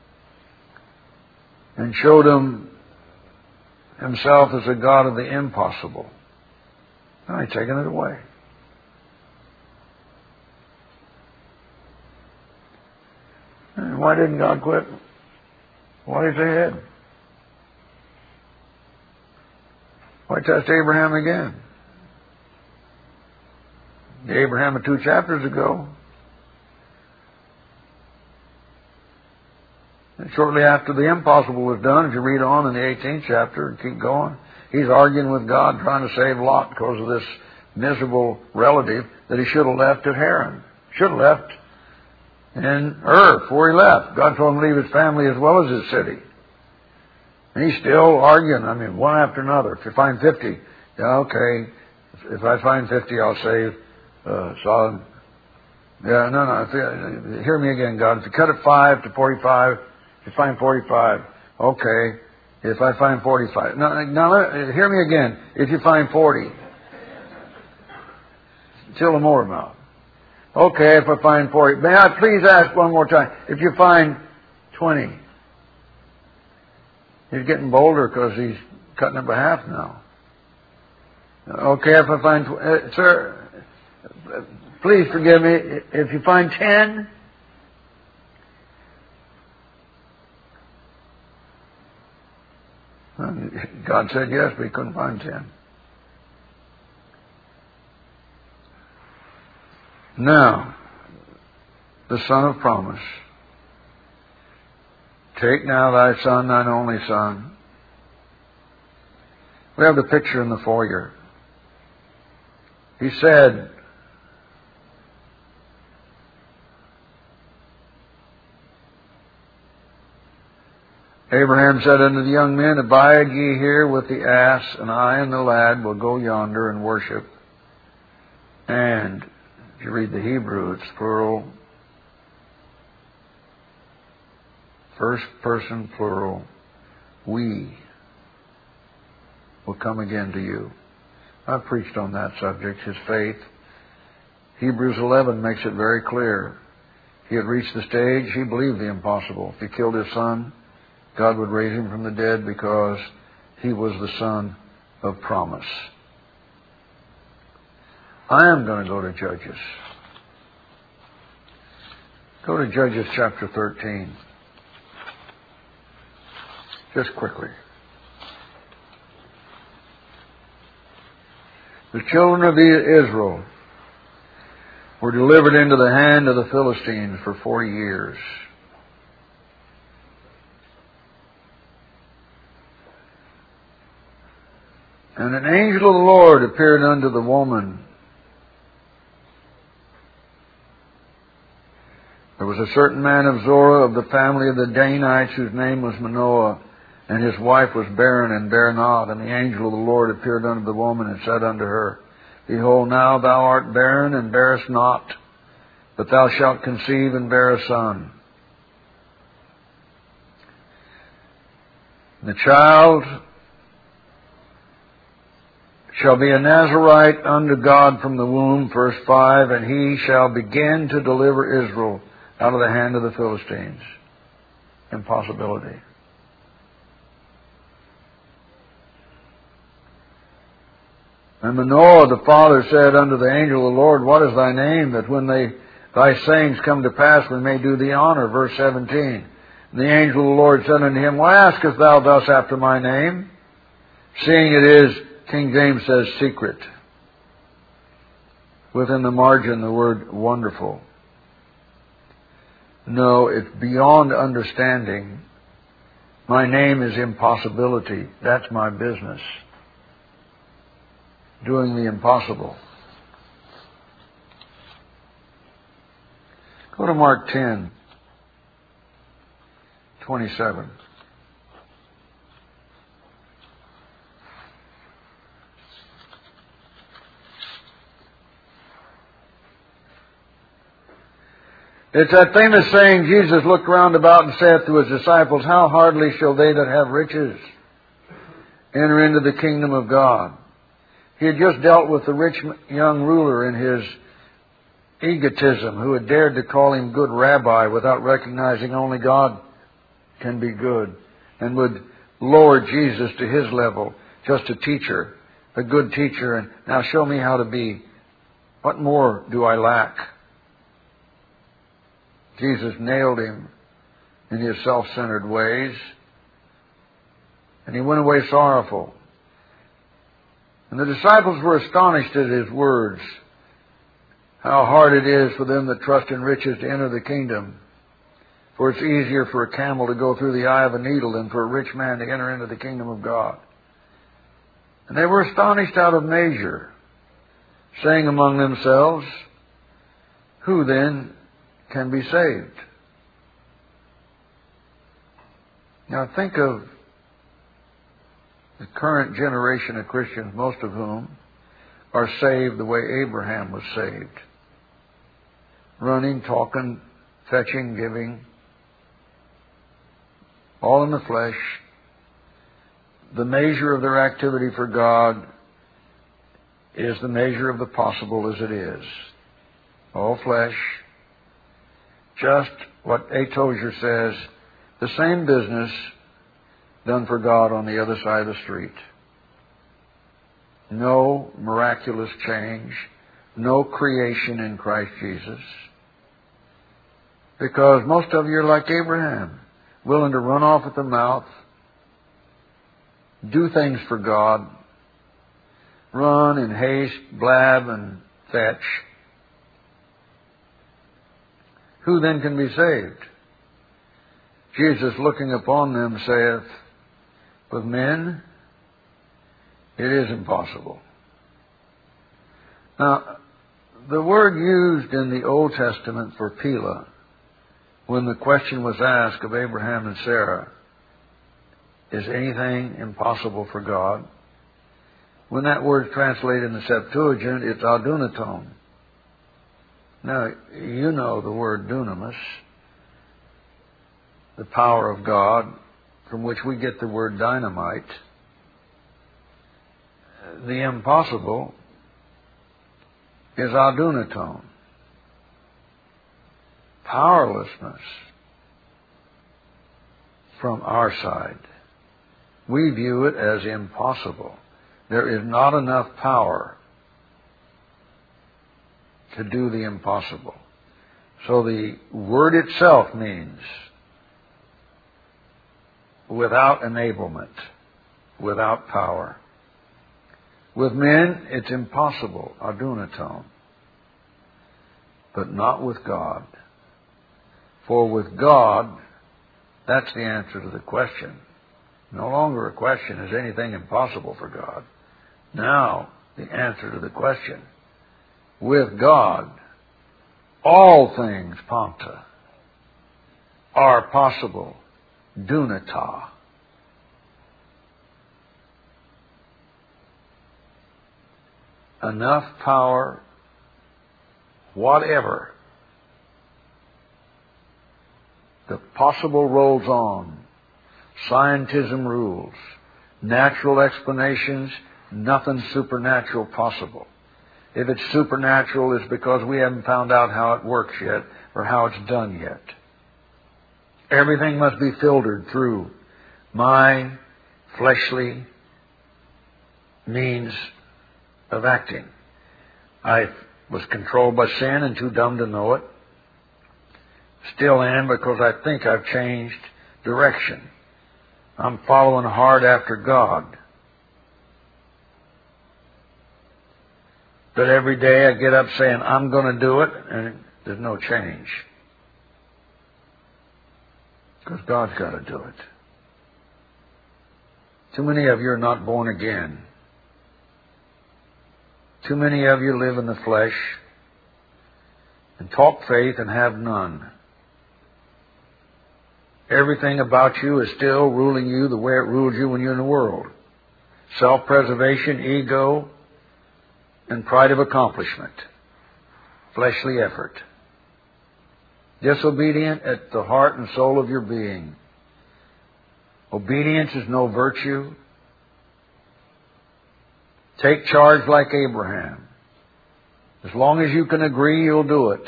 and showed him himself as a God of the impossible. Now he's taken it away. And why didn't God quit? Why is ahead? Why test Abraham again? Abraham 2 chapters ago. And shortly after the impossible was done, if you read on in the 18th chapter and keep going, he's arguing with God, trying to save Lot because of this miserable relative that he should have left at Haran. Should have left in Ur before he left. God told him to leave his family as well as his city. And he's still arguing. I mean, one after another. If you find 50, yeah, okay. If I find 50, I'll save Sodom. Yeah, no. Hear me again, God. If you cut it 5 to 45, if you find 45, okay. If I find 45. Now, hear me again. If you find 40, till the more amount. Okay, if I find 40. May I please ask one more time? If you find 20. He's getting bolder because he's cutting it by half now. Okay, if I find... sir, please forgive me. If you find 10... God said yes, but he couldn't find 10. Now, the son of promise. Take now thy son, thine only son. We have the picture in the foyer. He said, Abraham said unto the young men, abide ye here with the ass, and I and the lad will go yonder and worship. And if you read the Hebrew, it's plural. First person plural. We will come again to you. I've preached on that subject, his faith. Hebrews 11 makes it very clear. He had reached the stage, he believed the impossible. If he killed his son, God would raise him from the dead because he was the son of promise. I am going to go to Judges. Go to Judges chapter 13. Just quickly. The children of Israel were delivered into the hand of the Philistines for 40 years. And an angel of the Lord appeared unto the woman. There was a certain man of Zorah of the family of the Danites whose name was Manoah, and his wife was barren and bare not. And the angel of the Lord appeared unto the woman and said unto her, Behold, now thou art barren and bearest not, but thou shalt conceive and bear a son. The child shall be a Nazarite unto God from the womb, verse 5, and he shall begin to deliver Israel out of the hand of the Philistines. Impossibility. And Manoah the father said unto the angel of the Lord, What is thy name, that when thy sayings come to pass, we may do thee honor? Verse 17. And the angel of the Lord said unto him, Why askest thou thus after my name? Seeing it is, King James says, secret. Within the margin, the word wonderful. No, it's beyond understanding. My name is impossibility. That's my business. Doing the impossible. Go to Mark 10. 27. It's that famous saying, Jesus looked round about and saith to his disciples, how hardly shall they that have riches enter into the kingdom of God. He had just dealt with the rich young ruler in his egotism, who had dared to call him good rabbi without recognizing only God can be good, and would lower Jesus to his level, just a teacher, a good teacher, and now show me how to be. What more do I lack? Jesus nailed him in his self-centered ways, and he went away sorrowful. And the disciples were astonished at his words, how hard it is for them that trust in riches to enter the kingdom. For it's easier for a camel to go through the eye of a needle than for a rich man to enter into the kingdom of God. And they were astonished out of measure, saying among themselves, who then can be saved? Now think of the current generation of Christians, most of whom are saved the way Abraham was saved. Running, talking, fetching, giving, all in the flesh. The measure of their activity for God is the measure of the possible as it is. All flesh. Just what A. Tozer says, the same business done for God on the other side of the street. No miraculous change, no creation in Christ Jesus. Because most of you are like Abraham, willing to run off at the mouth, do things for God, run in haste, blab, and fetch. Who then can be saved? Jesus, looking upon them, saith, with men it is impossible. Now, the word used in the Old Testament for Pelah, when the question was asked of Abraham and Sarah, is anything impossible for God? When that word is translated in the Septuagint, it's adunaton. Now, you know the word dunamis, the power of God, from which we get the word dynamite. The impossible is adunaton. Powerlessness from our side. We view it as impossible. There is not enough power to do the impossible. So the word itself means without enablement, without power. With men, it's impossible, adunaton, but not with God. For with God, that's the answer to the question. No longer a question, is anything impossible for God? Now, the answer to the question. With God, all things, panta, are possible, dunata. Enough power, whatever. The possible rolls on. Scientism rules. Natural explanations, nothing supernatural possible. If it's supernatural, it's because we haven't found out how it works yet or how it's done yet. Everything must be filtered through my fleshly means of acting. I was controlled by sin and too dumb to know it. Still am, because I think I've changed direction. I'm following hard after God. But every day I get up saying, I'm going to do it, and there's no change. Because God's got to do it. Too many of you are not born again. Too many of you live in the flesh and talk faith and have none. Everything about you is still ruling you the way it ruled you when you're in the world. Self-preservation, ego, and pride of accomplishment. Fleshly effort. Disobedient at the heart and soul of your being. Obedience is no virtue. Take charge like Abraham. As long as you can agree, you'll do it.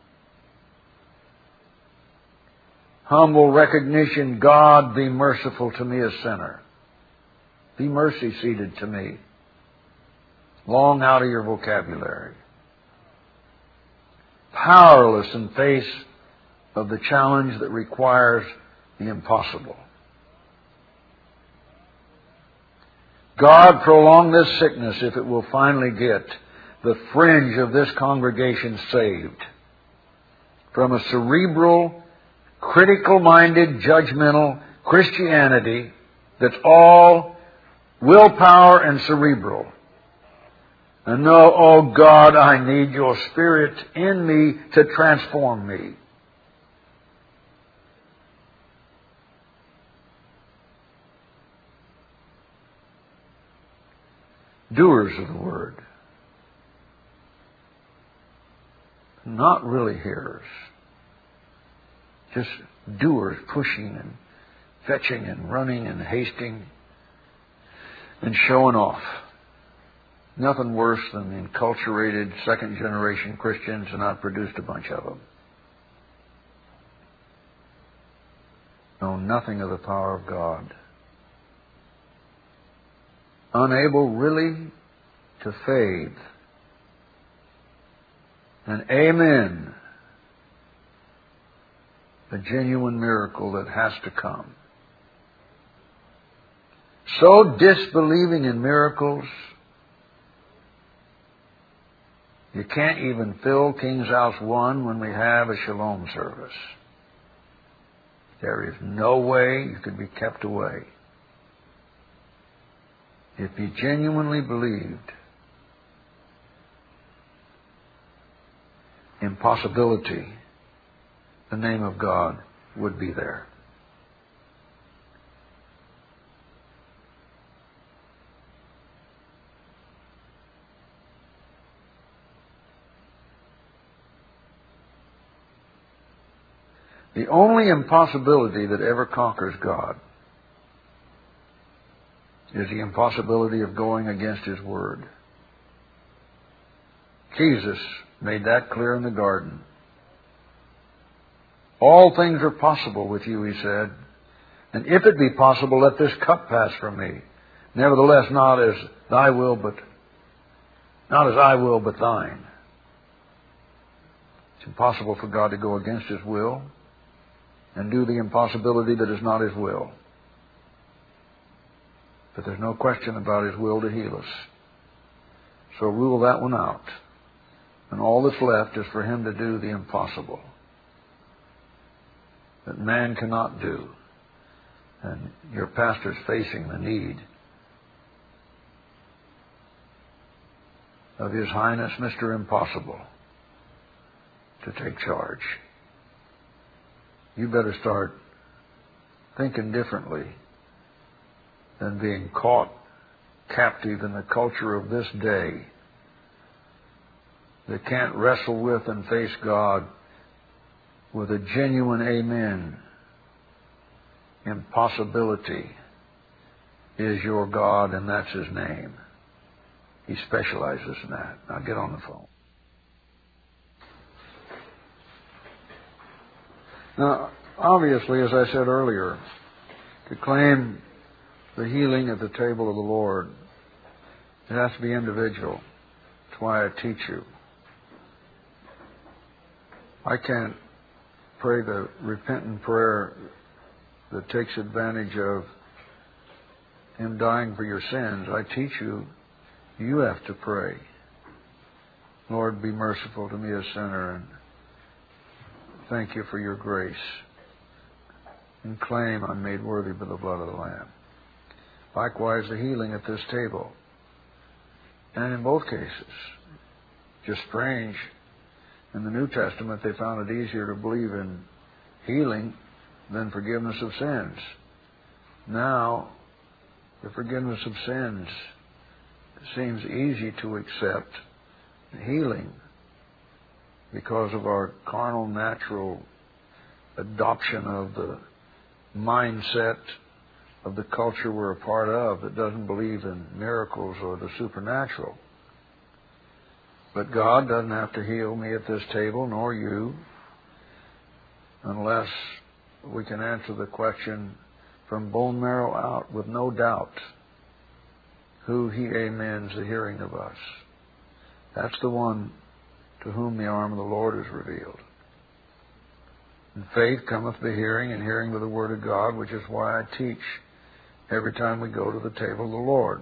Humble recognition, God, be merciful to me, a sinner. Be mercy seated to me. Long out of your vocabulary. Powerless in face of the challenge that requires the impossible. God, prolong this sickness if it will finally get the fringe of this congregation saved from a cerebral, critical-minded, judgmental Christianity that's all willpower and cerebral. And know, oh God, I need your Spirit in me to transform me. Doers of the Word. Not really hearers. Just doers, pushing and fetching and running and hasting and showing off. Nothing worse than the enculturated second-generation Christians, and I've produced a bunch of them. Know nothing of the power of God. Unable really to faith. And amen. A genuine miracle that has to come. So disbelieving in miracles, you can't even fill King's House 1 when we have a shalom service. There is no way you could be kept away. If you genuinely believed, impossibility, the name of God would be there. The only impossibility that ever conquers God is the impossibility of going against His Word. Jesus made that clear in the garden. All things are possible with you, He said. And if it be possible, let this cup pass from me. Nevertheless, not as I will, but thine. It's impossible for God to go against His will and do the impossibility that is not His will. But there's no question about His will to heal us. So rule that one out. And all that's left is for Him to do the impossible that man cannot do. And your pastor's facing the need of His Highness, Mr. Impossible, to take charge. You better start thinking differently than being caught captive in the culture of this day that can't wrestle with and face God with a genuine amen. Impossibility is your God, and that's His name. He specializes in that. Now get on the phone. Now, obviously, as I said earlier, to claim the healing at the table of the Lord, it has to be individual. That's why I teach you. I can't pray the repentant prayer that takes advantage of Him dying for your sins. I teach you, you have to pray. Lord, be merciful to me, a sinner, and thank you for your grace. And claim I'm made worthy by the blood of the Lamb. Likewise, the healing at this table. And in both cases, just strange, in the New Testament they found it easier to believe in healing than forgiveness of sins. Now, the forgiveness of sins seems easy to accept. Healing, because of our carnal, natural adoption of the mindset of the culture we're a part of that doesn't believe in miracles or the supernatural. But God doesn't have to heal me at this table, nor you, unless we can answer the question from bone marrow out with no doubt who He amens the hearing of us. That's the one to whom the arm of the Lord is revealed. And faith cometh by hearing, and hearing by the Word of God, which is why I teach every time we go to the table of the Lord.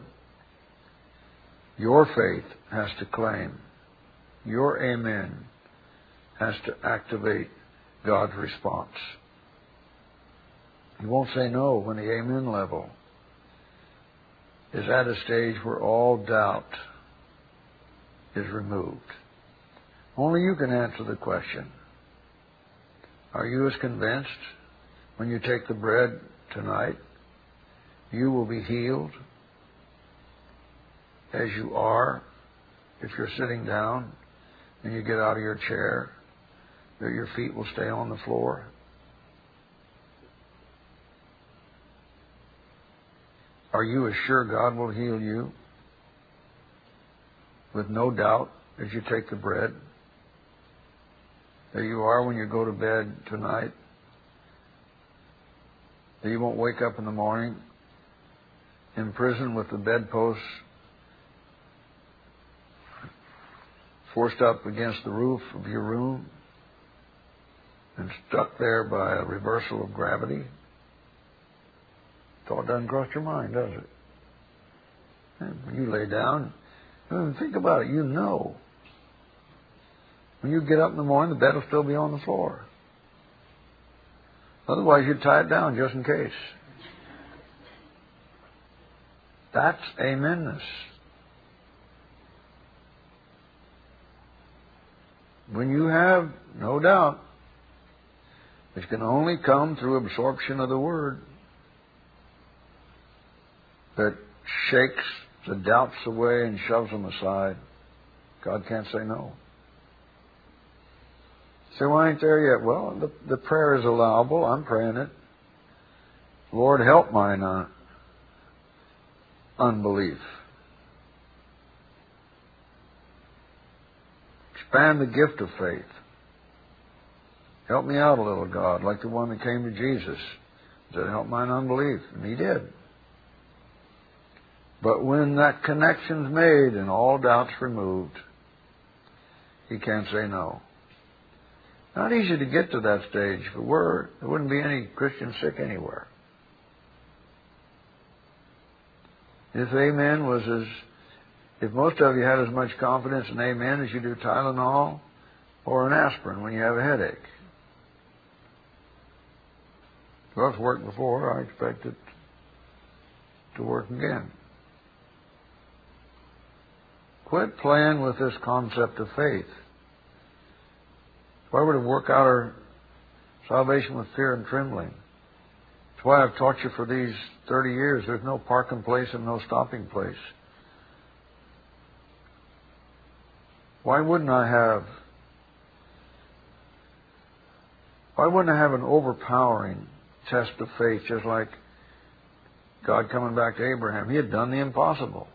Your faith has to claim. Your amen has to activate God's response. You won't say no when the amen level is at a stage where all doubt is removed. Only you can answer the question. Are you as convinced when you take the bread tonight you will be healed as you are if you're sitting down and you get out of your chair, that your feet will stay on the floor? Are you as sure God will heal you with no doubt as you take the bread that you are when you go to bed tonight? That you won't wake up in the morning in prison with the bedposts forced up against the roof of your room and stuck there by a reversal of gravity? Thought doesn't cross your mind, does it? And when you lay down, think about it, you know. When you get up in the morning, the bed will still be on the floor. Otherwise, you'd tie it down just in case. That's amenness. When you have no doubt, which can only come through absorption of the Word, that shakes the doubts away and shoves them aside, God can't say no. Say, well, I ain't there yet. Well, the prayer is allowable. I'm praying it. Lord, help mine unbelief. Expand the gift of faith. Help me out a little, God, like the one that came to Jesus. He said, help mine unbelief. And He did. But when that connection's made and all doubt's removed, He can't say no. Not easy to get to that stage. If it were, there wouldn't be any Christian sick anywhere. If amen was if most of you had as much confidence in amen as you do Tylenol or an aspirin when you have a headache. Well, it's worked before. I expect it to work again. Quit playing with this concept of faith. If I were to work out our salvation with fear and trembling, that's why I've taught you for these 30 years. There's no parking place and no stopping place. Why wouldn't I have an overpowering test of faith, just like God coming back to Abraham? He had done the impossible.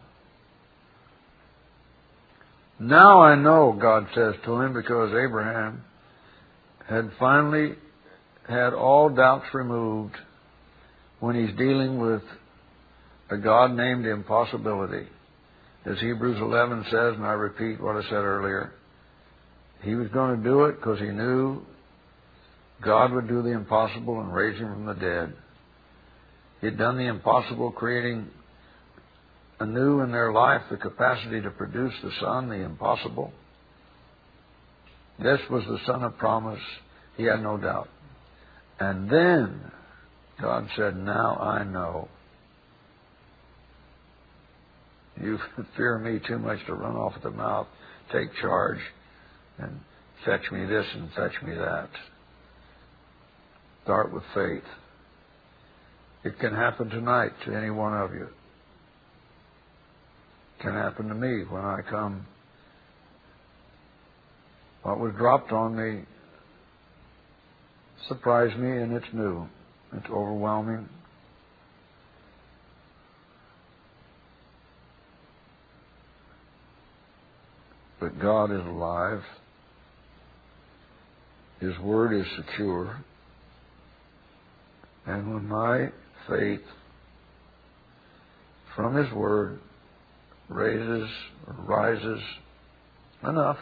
Now I know, God says to him, because Abraham had finally had all doubts removed when he's dealing with a God named impossibility. As Hebrews 11 says, and I repeat what I said earlier, he was going to do it because he knew God would do the impossible and raise him from the dead. He had done the impossible, creating anew in their life the capacity to produce the Son, the impossible. This was the Son of promise. He had no doubt. And then God said, now I know. You fear me too much to run off at the mouth, take charge, and fetch me this and fetch me that. Start with faith. It can happen tonight to any one of you. It can happen to me when I come. What was dropped on me surprised me, and it's new. It's overwhelming. But God is alive. His Word is secure. And when my faith from His Word rises enough,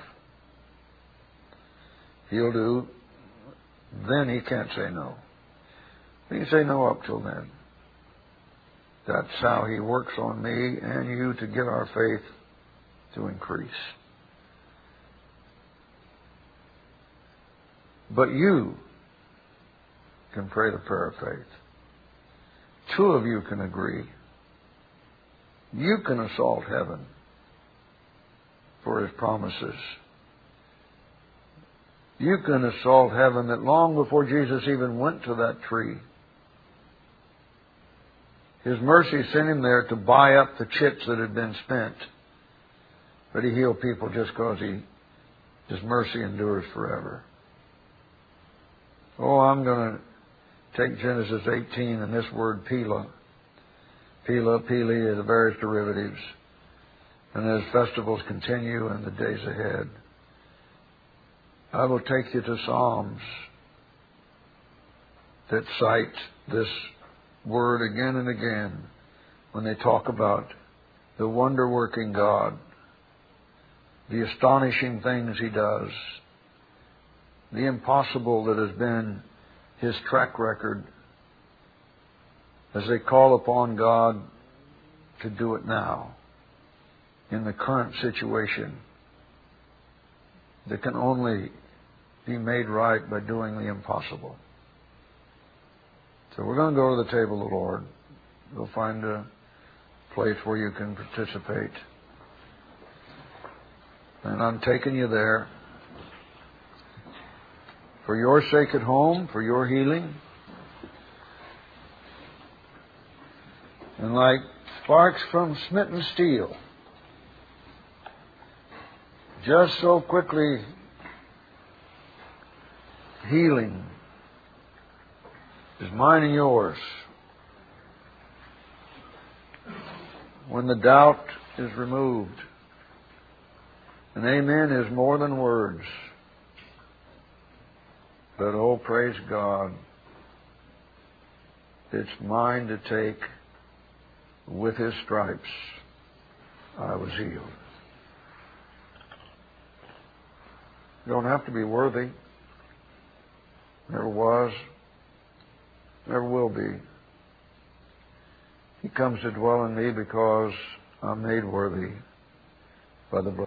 He'll do, then He can't say no. He can say no up till then. That's how He works on me and you to get our faith to increase. But you can pray the prayer of faith. Two of you can agree. You can assault heaven for His promises. You can assault heaven that long before Jesus even went to that tree, His mercy sent Him there to buy up the chips that had been spent. But He healed people just because His mercy endures forever. Oh, I'm going to take Genesis 18 and this word Pela. Pela, Pele, the various derivatives. And as festivals continue in the days ahead, I will take you to Psalms that cite this word again and again when they talk about the wonder-working God, the astonishing things He does, the impossible that has been His track record, as they call upon God to do it now in the current situation that can only be made right by doing the impossible. So we're going to go to the table of the Lord. We'll find a place where you can participate. And I'm taking you there for your sake at home, for your healing. And like sparks from smitten steel, just so quickly healing is mine and yours. When the doubt is removed, and amen is more than words. But oh, praise God, it's mine to take. With His stripes I was healed. You don't have to be worthy. Never was. Never will be. He comes to dwell in me because I'm made worthy by the blood.